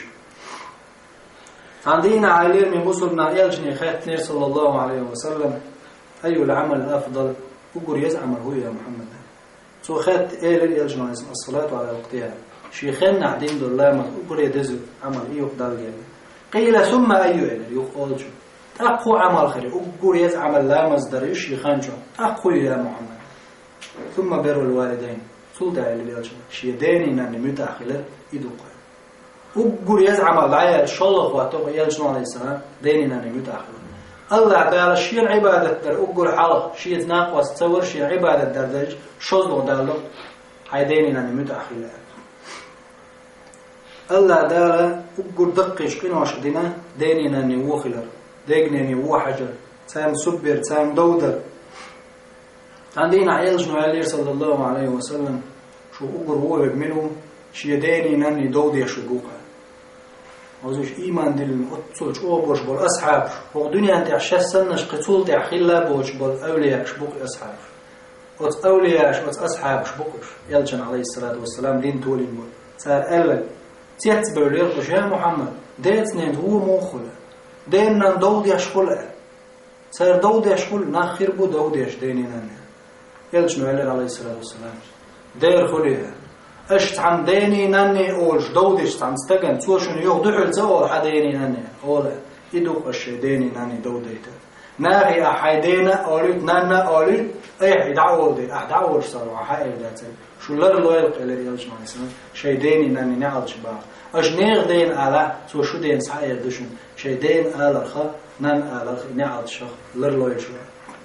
عندنا عائلين من بصرنا يلجني خيط نير صلى الله عليه وسلم أي العمل الأفضل وقر يزعمل هو يا محمد سو خيط إيل يلجني الصلاة على وقتها شيخين عدين دول ما وقر يدزو عمل إيه وقدال جاني قيل ثم أيو إيل يقول شو أقو عمل خير وقر يزعمل لا مصدر يشيخان شو أقو يا محمد ثم بر الوالدين سلطة إيل يلجني شيديني ناني متأخلة إدو قيل وقر يزعم العيال شلخ واتوق يلجن عليه السلام ديننا نمتأخر الله تعالى شيء عبادة در وقر حلق شيء ناقص تصور شيء عبادة در درج شوزلو دالو هاي ديننا نمتأخر الله تعالى وقر دقش كنوش دينا ديننا نوخلر ديننا نوحجر سام سبر سام دودر عندنا عيلجن عليه صلى الله عليه وسلم شو وقر هو منه شيء ديننا ندودي شبوقه وزوج إيمان دل أتصل شو بوش بول أصحاب هو دنيا أنت عشان سنش قتول تعخيلا بوش بول أولياء شبوق أصحاب أت أولياء أت أصحاب شبوقش يلجن عليه الصلاة والسلام دين تولين بول صار قال تيت بولير وش يا محمد ديت نين هو موخله ديننا دود يشخله صار دود يشخل ناخير بو دود يش ديننا يلجن عليه الصلاة والسلام دير خليها أشت عم ديني ناني أولش دودش عم استجن توشن يوم دحل زور حديني ناني أولا يدوق الشيء ديني ناني دوديته ناهي أحيدينا أوليت نانا أوليت أي دعوة دي أدعوة صار حائل ذاته شو لر لويل قلر يلجمع الإسلام شيء ديني ناني نعال شباب أش نيغ دين على تو شو دين صحيح دشن شيء دين على الخ نان على الخ نعال شخ لر لويل شو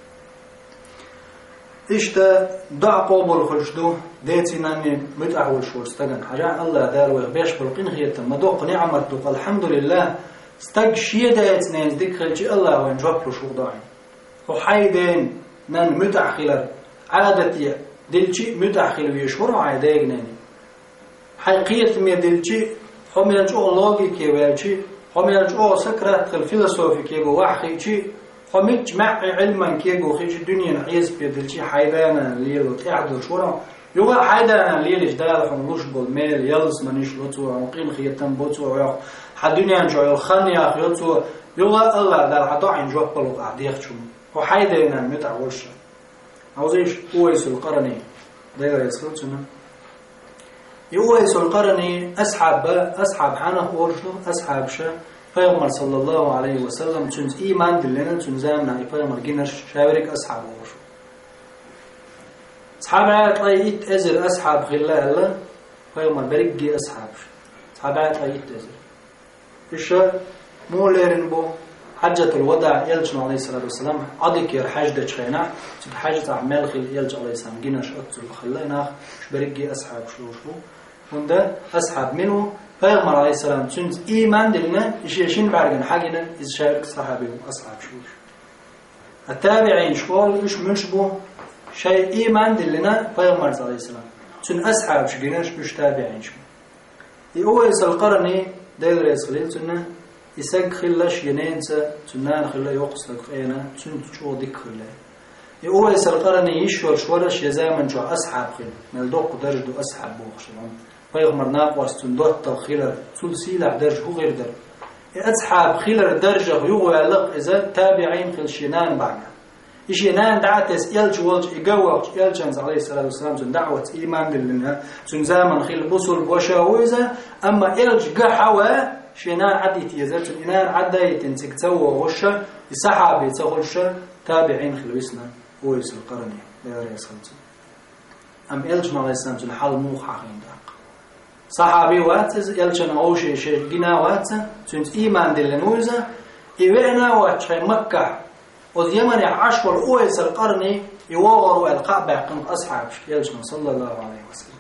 إشتا دع قوبل خشدو ديتي ناني متأول شو استجن حاجة الله دار ويخبيش بالقين خيرتم مدوق نعمة دوق الحمد لله استج شيء دايت ناس ذكر شيء الله وين جاب له شو ضاعي وحيدين نان متأخلر عادتي دل شيء متأخل ويشور عادي ناني حقيقة مي دل شيء هم يرجعوا لوجيكي ويرجع هم يرجعوا سكرة الفلسفي كي وحقي شيء خميج مع علما كيجو خيج الدنيا نعيز بيدلشي حيدانا الليل وتعدو شورا يوغا حيدانا الليل إجدال حملوش بالميل يلس منيش لطو وقين خيتم بوتو ويخ حدنيا نجو الخانيا خيوتو يوغا الله دار حطاعين جوه بلوك عديخ شم وحيدانا متعوش عوزيش أويس القرني دايرا يسخلتنا يويس القرني أصحاب حانه ورشو أصحاب شا Peygamber sallallahu aleyhi ve sellem tüns iman dillenen tünzamna Peygamber ginner şaverik ashab olur. Sahabat ayit ezir ashab khillah Peygamber berigi ashab. Sahabat ayit ezir. İşte molerin bu haccetul vada yelçin aleyhissalatu vesselam adik yer hajda çayna tüt hajt a'mal khil yelç aleyhissalam ginner şatul khillayna berigi ashab şu Bunda ashab minhu Peygamber aleyhisselam tüns iman diline işin vergin hagine izşarik sahabi ashab şu. التابعين شوال إيش منشبه شيء إيمان دلنا Peygamber aleyhisselam. Tün ashab şu güneş üç tabi'in şu. Uveys القرني داير يسخليل تنا يسق خلاش ينينسا تنان خلا يقصد قينا تن شو ذيك خلا. Uveys القرني يشول شوالش يزامن شو أصحاب خل ملدوق درجة أصحاب بوخشلون. Peygamber naqwas tun dotta khilar sulsila درجة هو غير در. أصحاب خلال درجة يغلق إذا تابعين في الشنان بعنا. الشنان دعت يسأل جوالج يجوج يلجنز عليه الصلاة والسلام تن دعوة إيمان لنا تن زمن خل بصل وشاوزة أما يلج جحوا شنان عديت يزال تن إنان عديت تنسكتوا وغشة الصحابة تغشة تابعين خلوسنا هو يسال القرني لا يسخلت. أم يلج عليه السلام تن حال موخ عين داق. صحابي واتز يلجن أوشي شيء جنا واتز تنت إيمان دلنوزة إيوانا واتشي مكة وذيمن عشر أويس القرني يوغروا القعبة قم أصحاب يلجن صلى الله عليه وسلم.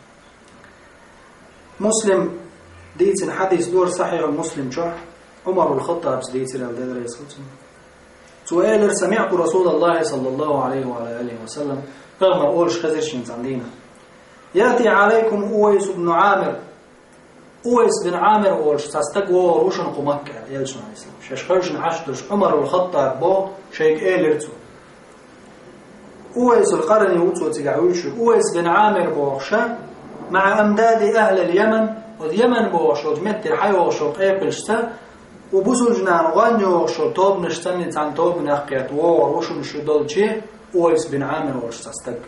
مسلم ديت الحديث دور صحيح مسلم شرح عمر الخطاب ديت الأولاد يسكتون. سؤال سمعت رسول الله صلى الله عليه وعلى آله وسلم رغم أولش خزرشين عندنا يأتي عليكم أويس بن عامر أويس بن عامر أولش تستقوى روشن قمكة يلشن عليه السلام شاشخرشن عشترش عمر الخطاب بو شيك إيلرتو أويس القرني وطو تقعوش أويس بن عامر بوغشا مع أمداد أهل اليمن واليمن بوغشو جمتر حي وغشو قيبلشتا وبوزل جنان غاني وغشو توب نشتني تان توب نحقيت وغروشن شدولجي أويس بن عامر أولش تستقوى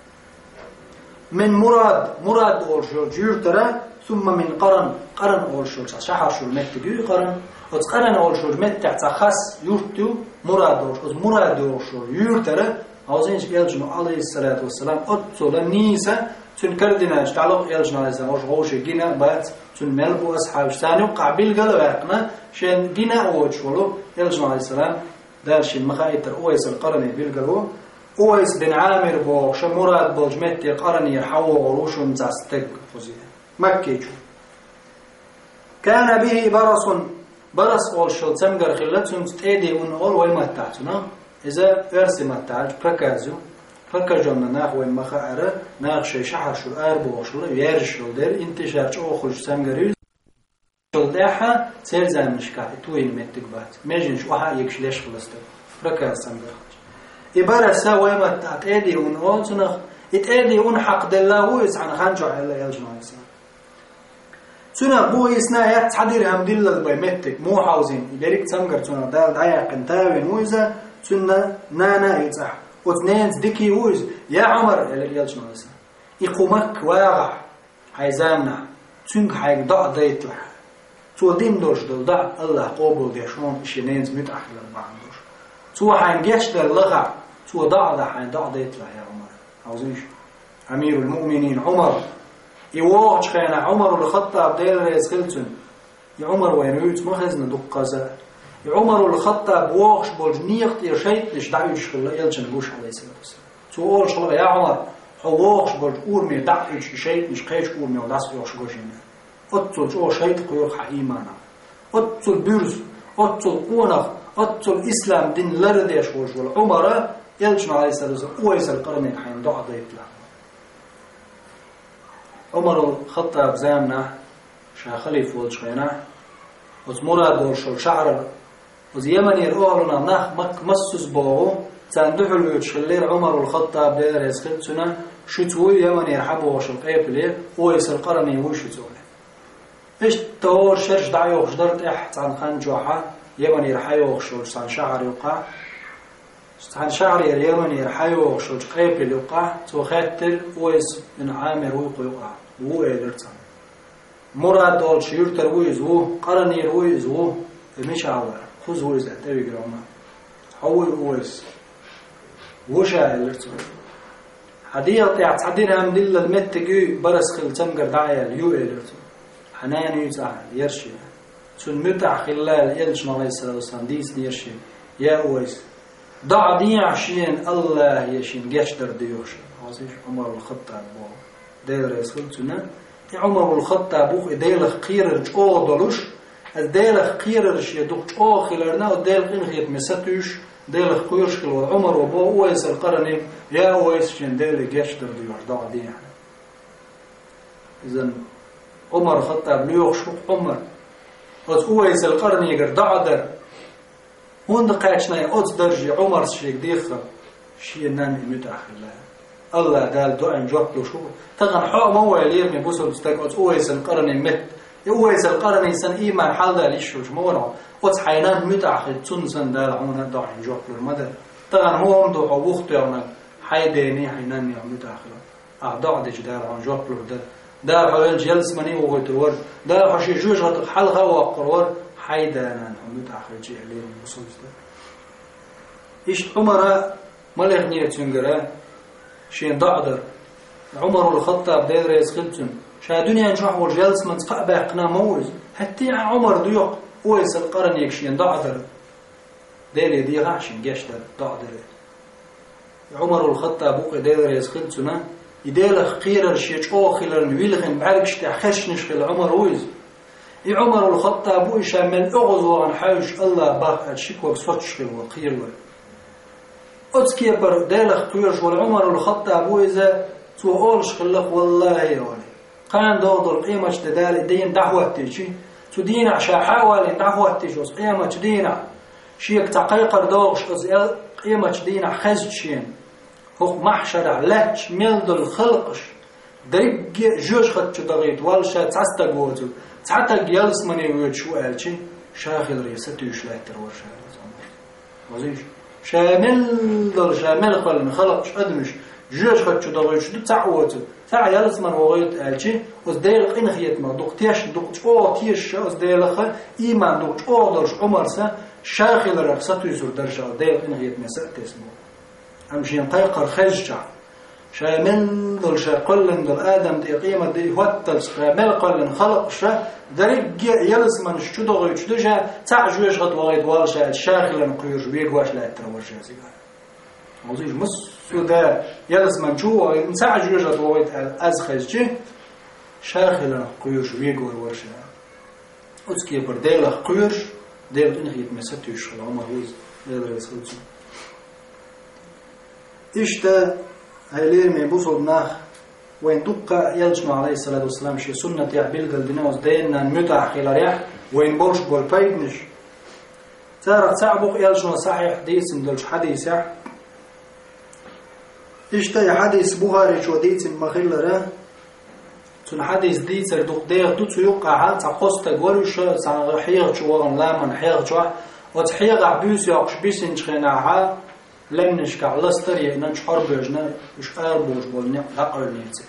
من مراد أولشو جيرترا ثم من قرن أولشو شحر شو المت جي قرن وتقرن أولشو المت تحت خاص يرتو مراد أولشو يرترا عاوزين يلجنوا عليه الصلاة والسلام أتصل نيسا تون كردنا تعلق يلجنا إذا وش غوش جينا بات تون ملبو أصحاب ثاني وقابل قال واقنا شين جينا وش ولو يلجنا السلام دارش المخايتر أويس القرني بيلقلو أويس بن عامر بو شمراد بو جمت القرني يحوى وروش مزاستق فوزيه مكي شو كان به برص أول شل تمجر خلتهم تأدي ونقول وين متعتنا إذا أرسي متعج بركازو فكجنا ناخ وين مخاعرة ناخ شيء شحر شو أربو شو يارش شو در انتشار شو خرج تمجريز شو داحة سير زمنش كات توين متقبات ماجن شو واحد يكشلش خلصته بركاز تمجر إبارة سوى متعت أدي ونقول تنخ إتأدي ونحق دلله ويسعن خنجع على يلجنايسا سنة بو يسنا يتحضر هم دلل بيمتك مو حاوزين يدرك تمجر سنة دال دايق انتاوين ويزا سنة نانا يتح واثنين دكي ويز يا عمر يلجنا مثلا يقومك واقع حيزامنا تنك حيك ضع ديتلح تو دين دوش دل ضع الله قبول ديشون شنينز متأخر بعندوش تو حينجيش دل لغع تو ضع ده حين ضع ديتلح يا عمر عاوزينش أمير المؤمنين عمر يواجه كان عمر الخطاب دير رئيس خلتن يا عمر وينويت مخزن دقازة يا عمر الخطاب واخش بولج نيقت يا شيء ليش دعيش خلا يلجن بوش عليه الصلاة والسلام تقول شلون يا عمر واخش بولج أورمي دعيش شيء مش خيش أورمي وداس يوش جوجينا أتصل جو شيء قيور حقيمانا أتصل بيرز أتصل قونق أتصل إسلام دين لرديش وجول عمر يلجن عليه الصلاة والسلام ويس القرن حين ضع ضيف له عمر الخطاب زامنا شا خليفة وجهنا وزمراد ورشل شعر وزيمن يرؤولنا نخ مسس باو تندحل ويتشلير عمر الخطاب دير يسخلتنا شتوي يمن يرحبه وشل قيبلي ويس القرني وشتوي إيش تور شرش دعيو خشدرت إحت عن خان جوحا يمن يرحيو وشل سان شعر يوقع سان شعر يمن يرحيو وشل قيبلي يوقع تو خاتر ويس من عامر ويقع ويلرتن مراد دول شير ترويز و قرني رويز و مش عاور خذ ويز أتبي جرامة حول ويز وشا اللرتن حديقة تعتدين هم دل المتجي برس خل تمجر دعية اليو اللرتن حنان يتعال يرشي تون متع خلال يلش عليه الصلاة والسلام ديس يرشي يا ويز ضع دي عشين الله يشين جشدر ديوش عزيز عمر الخطاب بو دير يسخلتنا عمر الخطاب بوخ ديلخ قيرج او دلوش ديلخ قيرج يدوق او خلرنا وديلخ انخيت مساتوش ديلخ قيرش خلو عمر وبو اويس القرني يا اويس شين ديل جشدر ديوش ضع دي يعني اذن عمر الخطاب ليوخ شو عمر اويس القرني يقر ضع هون دقايتنا اوت درجي عمر شيك ديخه شي نان متاخر الله دال دعاء جواب له شو تغن حق موالير من بوسل استقعد اويس القرن مت اويس القرن سن ايمان حال ده ليش شو مورا اوت حينان متاخر تنسن دال عون دعاء جواب له مدى تغن هو عنده وقت يوم حيديني حينان يوم متاخر اعضاء دج دال عون جواب له ده دال حوالي جلس مني وغتور دال حشي جوج حلقه وقرور حيدانا متاخر جي عليه بوسل ايش عمر ملك نيه تنقره شين ضعدر عمر الخطاب دير يسخلتن شا دنيا نشوح والجلس من تقبقنا موز حتى عمر ديوق ويس القرن يكشين ضعدر دير يدي غاشين جشدر ضعدر عمر الخطاب وق دير يسخلتنا يديلخ قيرر شيج او خلال ويلغن بعرقش تحخش نشخل عمر ويز عمر الخطاب ويش من اغزو عن حاج الله باق الشكوى بصوتش وقير أتكي بر ديلخ قيرش والعمر الخطاب وإذا تقولش خلق والله يا ولي كان دور قيمة تدال دين دعوة تيجي تدين عشان حاول دعوة تيجي قيمة دين شيء تقيقر دوغش قيمة دين خزج شين هو محشر علاج ميلد الخلقش دريق جوش خد تدغيت والشا تستقوتو تعتق يلس مني ويتشو قالشي شاخل ريستو يشلاتر ورشا وزيش شامل قل خلقش أدمش جوش خد تدغيش دو تعوتو تاع يلس من وغيت قالشي وزديلق إنخيت ما دوقتيش دوقت أو تيش وزديلق إيمان دوقت أو درش عمرسا شاخل ريستو يسور درشا ديلق إنخيت مسأت اسمه أمشي ينقيقر خزجع شامل دل شقلن دل آدم دي قيمة دي هوتل شامل قلن خلق شا درج يلس من شتوغ يشتوجا تعجوش غد وغيد والشا شاخلن قيوش بيقواش لا يتروجا زيغا موزيج مس سودا يلس من شو تعجوش غد وغيد أزخجي شاخلن قيوش بيقور ورشا أسكي برديلا قيوش ديل إنه يتمسطيش العمر ويز ديل رسولتو إشتا هايلير من بوصل ناخ وين دقة يلجمع عليه الصلاة والسلام شي سنة يحبيل قلدنا وزدينا متع خلال وين بولش بول بايدنش تارق تعبق يلجمع صحيح حديث مدلش حديث إشتا حديث بخاري شو ديت مخلرة تون حديث ديتر دق دير دوتو يقع تقصت قولش تغحيغ شوغن لامن حيغ شوح وتحيغ عبيس يقش بيسن شخيناها لم نشكع لستر ينش حربجنا مش أربوش بولني أقل نيتي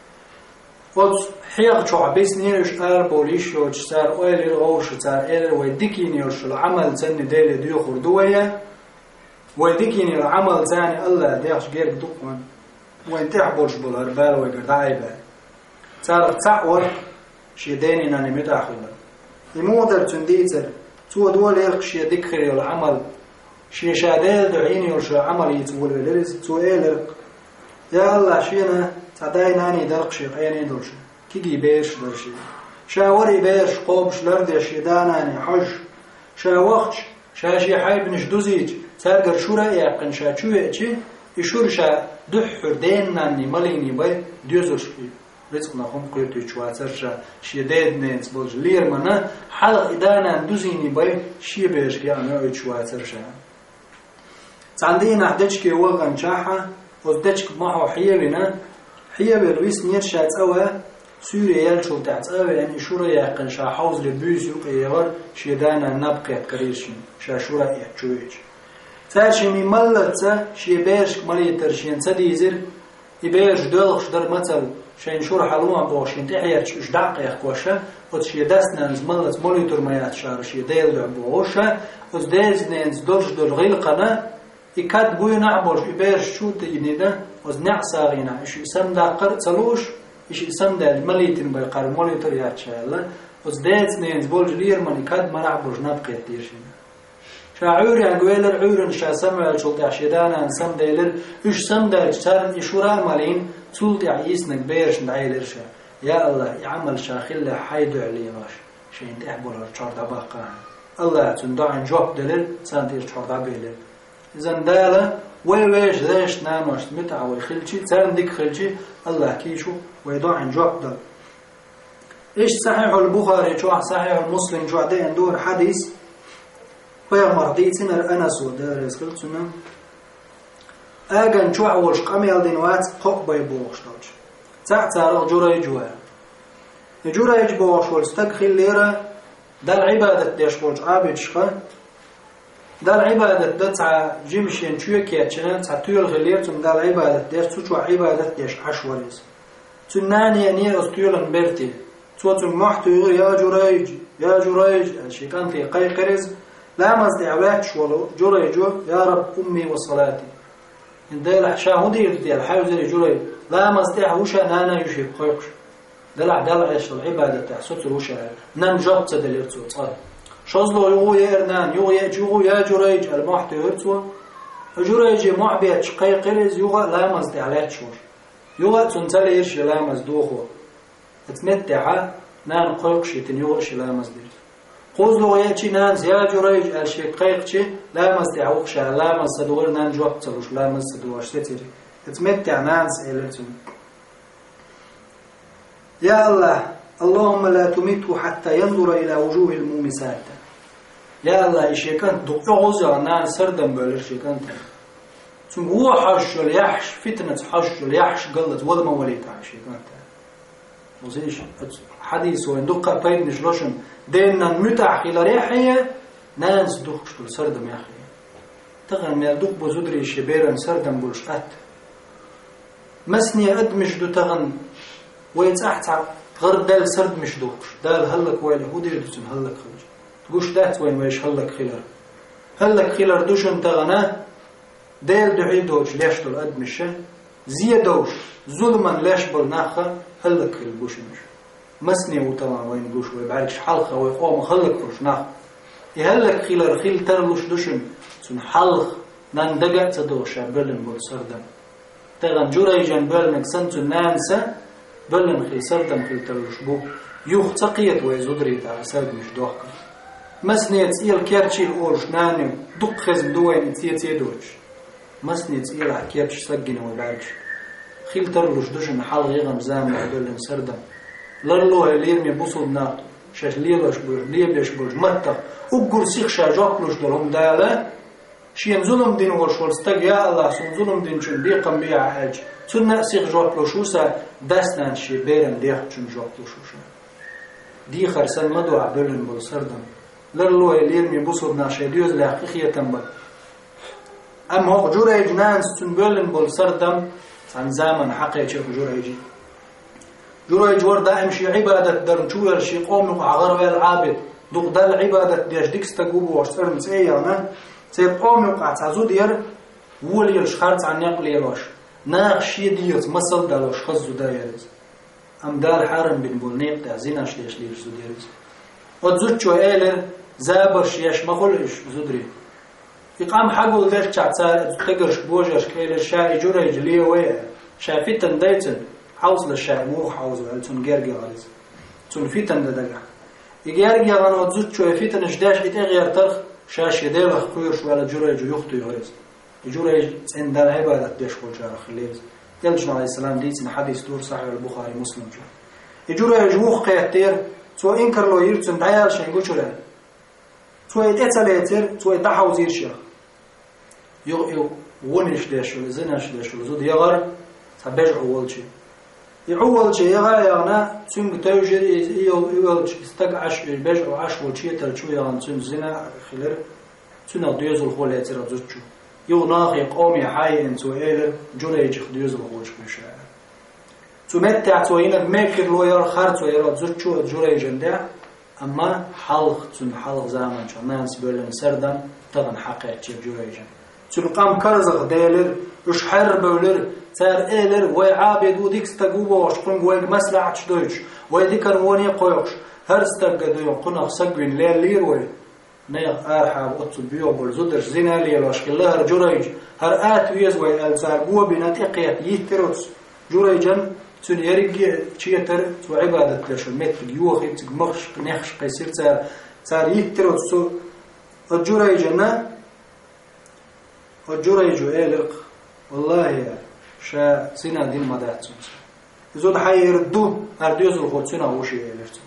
وت حيق شو عبيس نيرش أربوليش يوش سار أول الغوش سار إل ويدكيني يوش العمل تاني ديل ديو خردوية ويدكيني العمل تاني الله ديش غير دقون وين تحبوش بالهربال ويقردعيبال سار تعور شيديني ناني متاخلا يمودر تنديتر تو دول يلقش يدكري العمل شي شادل دعيني وش عمل يتقول لرز سؤال يا الله شينا تعدايناني دلقشي قياني دلش كيجي بيش دلشي شاوري بيش قوبش لرد شيداناني حج شاوختش شاشي حيب نشدوزيج سارقر شورا يقن شاتشويتشي يشور شا دحر ديناني مليني باي ديوزرشكي رزقنا هم قيرتو شواترشا شيداد نينس بولج ليرمنا حلق إدانا دوزيني باي شي بيش كيانو شواترشا عندنا حدشكي وغن شاحة وزدشك معه حيونا حيوي لويس نيرشات أوى سوريا يلشو تعت أوى يعني شورا يقن شاحوز لبوز يقيور شيدانا نبقيت كريشين شاشورا يحجويج تاشي مملتسا شي بيرشك مليترشين سديزر يبيرش دلخش در مثل شين شور حلوان بوشين تحيرش اش دقيق كوشا وتشي داسنا نزملت موليتر ميات شار شي ديل دعبوشا وزديز نينز دلش دل غيلقنا يكاد بوي نعبوش يبيرش شو تجنيده وزنع ساغينا إيش يسمى دا قرصلوش إيش يسمى دا المليتين بيقار موليتر ياتشالا وزديت نينز بولج لير من يكاد ما نعبوش نبقى تيرشين شاعوري عقويلر عورن شا سمع شلط عشيدانا نسم ديلر إيش سم دا جتارن إشورا مالين تولت عيسنك بيرش ندعيلر شا يا الله يعمل شاخلة حيدو عليناش شين تحبول هرشار دباقان الله تندعن جوب دلر ساندير شار دبيلر إذن دالة ويش ذاش نامش متع ويخلشي تان ديك خلشي الله كيشو ويدعن جوب دل إيش صحيح البخاري شو صحيح المسلم شو عدي ندور حديث ويا مرضيتنا الأنس ودار يسكتنا أجن شو عوش قميل دينوات قب يبوش توش تعتار جورا جوا جورا يجبوش واستقخل ليرة ده العبادة ديش بوش عابد شقا ده العبادة ده تع جيمشين شو كياتشنا تع تيول غلير تم ده العبادة ديش تشو عبادة ديش عشواليز تناني يعني أستيول مبرتي تم محتو يا جوريج يا جوريج الشيطان في قي قرز لا مزد عواك شولو جوريجو يا رب أمي وصلاتي إن ده الشاهدي دي الحاوزري جوري لا مزد عوشا نانا يشي قيقش دلع دلع إيش العبادة تع ستر وشا نم جاب تدلير تصار شازلو يغو يرنان يغو يا جوريج المحتو يرتو جوريج معبيت قي قرز يغا لا مزد علاك شور يغا تنتلي إيش لا مزدوخو تمتع نان قيقش تنيوغش لا مزدير قوزلو يأتي نان يا جوريج الشيء قيقشي لا مزدعوقش لا مزدور نان جواب تلوش لا مزدور شتيري تمتع نان سئلتم يا الله اللهم لا تمته حتى ينظر إلى وجوه المومسات يا الله الشيء كانت دقوزا نان سردن بولر شيء كانت ثم هو حش اليحش فتنة حش اليحش قلت ولا ما وليت شيء كانت وزيش حديث وين دقة طيب نشلوشن دينا متع خلال ريحية نانس دقشتل سردم يا أخي تغن ما دق بزدري شبيرا سردم بولشقات مسني أدمش دو تغن ويتأحت غير دال سرد مش دوقش دال هلك وين هو دير دوسن هلك خلج تقوش دات وين ويش هلك خلال هلك خلال دوشن تغنا دال دعي دوش ليشتل أدمشه زيادوش ظلما لاش بالناخة هلك البوشنش مسني وطبعا وين بوش ويبعركش حلقة ويقوم خلق فرش ناخ يهلك خيل رخيل ترلوش دوشن سن حلق نندقع تدوش بلن بالسردم تغن جوري جن بلنك سنتو نانسا بلن خيل سردم خيل ترلوش بو يوخ تقيت ويزودري تاع سرد مش دوحك مسني تسيل كيرتشي الأورش نانيو دق خزم دوين تسيل دوش مسني تسيل عكيرتش سجن ويبعركش خيل ترلوش دوشن حلق يغم زامن بلن سردم لرلو هليرمي بوصل ناط شاش ليلش بوش ليبش بوش متى وقر سيخ شاجوكلوش دلهم دالا شين ظلم دين وشولستق يا الله سن ظلم دين شن بيقم بيع حاج سن سيخ جوكلوشوسا دستان شي بيرن ديخ شن جوكلوشوسا دي خرسن مدوع بلن بالسردم لرلو هليرمي بوصل ناشي ديوز لحقيقية تنبل أم هو جوري جنان سن بلن بالسردم عن زمن حقيقي شيخ جوري جوري جور دائم شي عبادة درنشوير شي قوم عغر العابد دوق دل عبادة ديش ديكس تقوبو واشتر مسئيانا سيب قوم يقع تعزو دير وولي الشخارت عن يقل يروش ناق شي ديرز مصل دالوش خزو دايرز أم دال حارم بن بولنيق تعزيناش ليش ليش زو ديرز وتزوجو ايلر زابر شيش مخلش زودري يقام حقو ديش تعتار تقرش بوجش كيلر شاي جوري جليه ويه شافتن دايتن حوصل الشاي مو حوصل علتون جرجي غالز تون فيتن ددقع يجرجي غنو تزوج شوي فيتن إشداش إتغير ترخ شاش يدير خيرش ولا جورج يخطو يهرز جورج عند العبادة ديش وجار خليز يلش عليه السلام ديتن حديث دور صحيح البخاري مسلم جو جورج وخ قيتير تو إنكر لو يرتن دعيال شيء قشرة تو يتأتليتر تو يتحوزير شيء يو ونش ديش ولا زنش ديش ولا زود يغر تبجع أول شيء يعول شيء يغايانا تون توجر يول استقعش البجع وعش والشيء تلشو يغان تون زنا خلر تون ديوز الخول يتر زوجو يو ناقي قومي حي انتو ايلر جوريج ديوز الخول شو تمتع توينك ماكر لو ير خرط وير زوجو جوريج ندع اما حلق تون حلق زمان شنانس بولن سردم طبعا حقيقه جوريج تلقام كرزق ديلر وش حرب ولر تار إيلر ويعابد وديكس تجوبوش قن ويج مسلعش دوش ويديكر وني قيوش هرستج ديو قناق سجين لير وي نيق أرحب أطل بيو بالزدر زنا ليروش كلها جوريج هر آت ويز وي الزار جوا بناتقية يهتروس جوريجن تون يرجع شيتر تو عبادة ليش المت جيوخي تجمخش نخش قيصير تار يهتروس الجوريجنا الجوريج إيلق والله يا شا سنة دين ما داتون زود حي يردو أرديوز الخود سنة وشي إيلرتون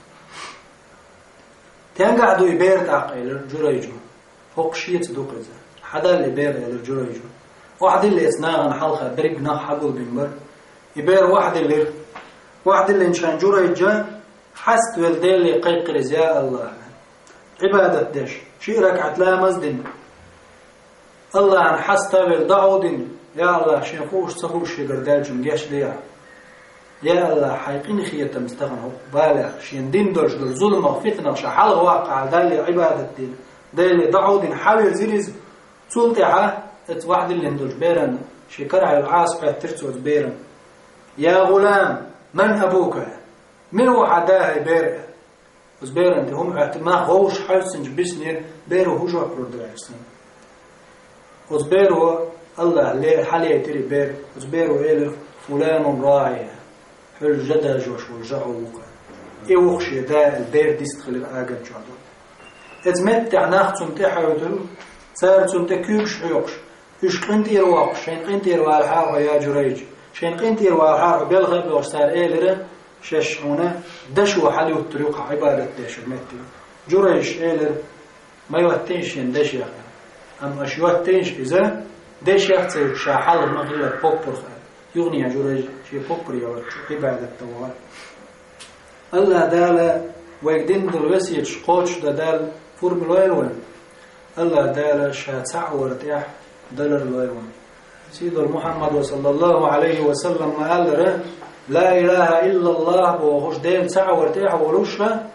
تنقعدوا يبير تعقيل جوريجو فوق شيت دوقزة حدا اللي بير إلر جوريجو واحد اللي إثناء حلقة بريقنا حقل بنبر يبير واحد اللي إنشان جوريجا حست والدين اللي قيقرز يا الله عبادة دش شي ركعت لا مزدن الله عن حستا بالدعودين يا الله شيخوش تخوش يقردال جمجيش ديا يا الله حيقين خيطة مستغنى بالغ شين دين دوش دول ظلم وفتنة شحال واقع دالي عبادة دين دالي دعودين حاول زيريز تولتها اتواحد اللي ندوش بيرن شكرع العاص فاترتوز بيرن يا غلام من أبوك من هو حداه بيرن بس بيرن دي هم اعتماع غوش حالسنج بسنير بيرو هجوع برودرعسن وزبيرو الله ليه حالي يتري بير وزبيرو إله فلان راعي حل جدا جوش والجعوق إيوخش يدا البير ديست خلق آقل جعدو اتمتع ناختم تحيودل سارتم تكيوش حيوكش إش قنت إرواق شين قنت إرواق الحار يا جريج شين قنت إرواق الحار بيلغب وصار إلره ششعونا دشوا حالي والطريق عبادة دش المتل جريج إلر ما يوتنش يندش يا أم أشياء تنش إذا دش يحتاج شاحل مغلى بوبر يغني جورج شيء بوبر يا عبادة التوار الله دال ويقدم دروسي شقوش دال فورم الويلون الله دال شاتعور تيح دلر الويلون سيد محمد صلى الله عليه وسلم قال لا إله إلا الله وهوش دين تعور تيح ولوشها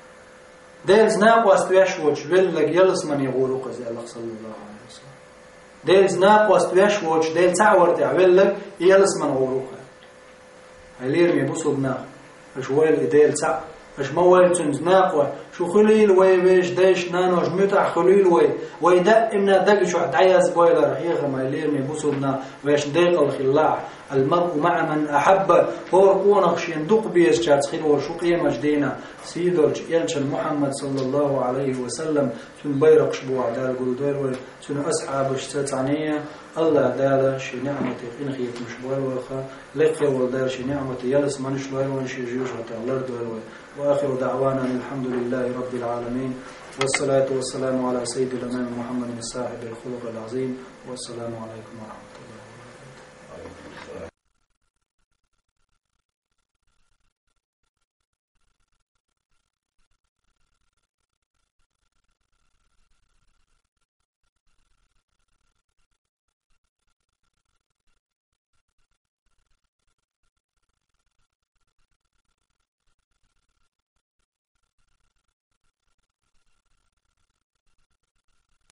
دين زناق واستويش وجبل لك يلس من يقولوا قزي الله صلى الله عليه وسلم ديل زناق واستويش ووش ديل تعور تعبلك يلس من غوروها هلير ميبوسو بناق اش ويل ديل تع اش مويل تنزناق شو خليل وي بيش ديش نانو اش متع خليل وي دق امنا دق شو عدعيز بويلر رحيغ ما هلير ميبوسو بناق ويش ديق الخلاع المرء مع من أحب فورقونك يندق بيس شاتخيل وشو قيمة جدينا سيدرج يلش محمد صلى الله عليه وسلم سن بيرق شبوع دال قلدر سن أصحاب اشتتعنية الله دال شي نعمة قين خيط مشبوع وخا لقي والدار شي نعمة يلس منش لوي ونشي جيوش وتعلر دول وآخر دعوانا الحمد لله رب العالمين والصلاة والسلام على سيد الأمام محمد الصاحب الخلق العظيم والسلام عليكم ورحمة الله.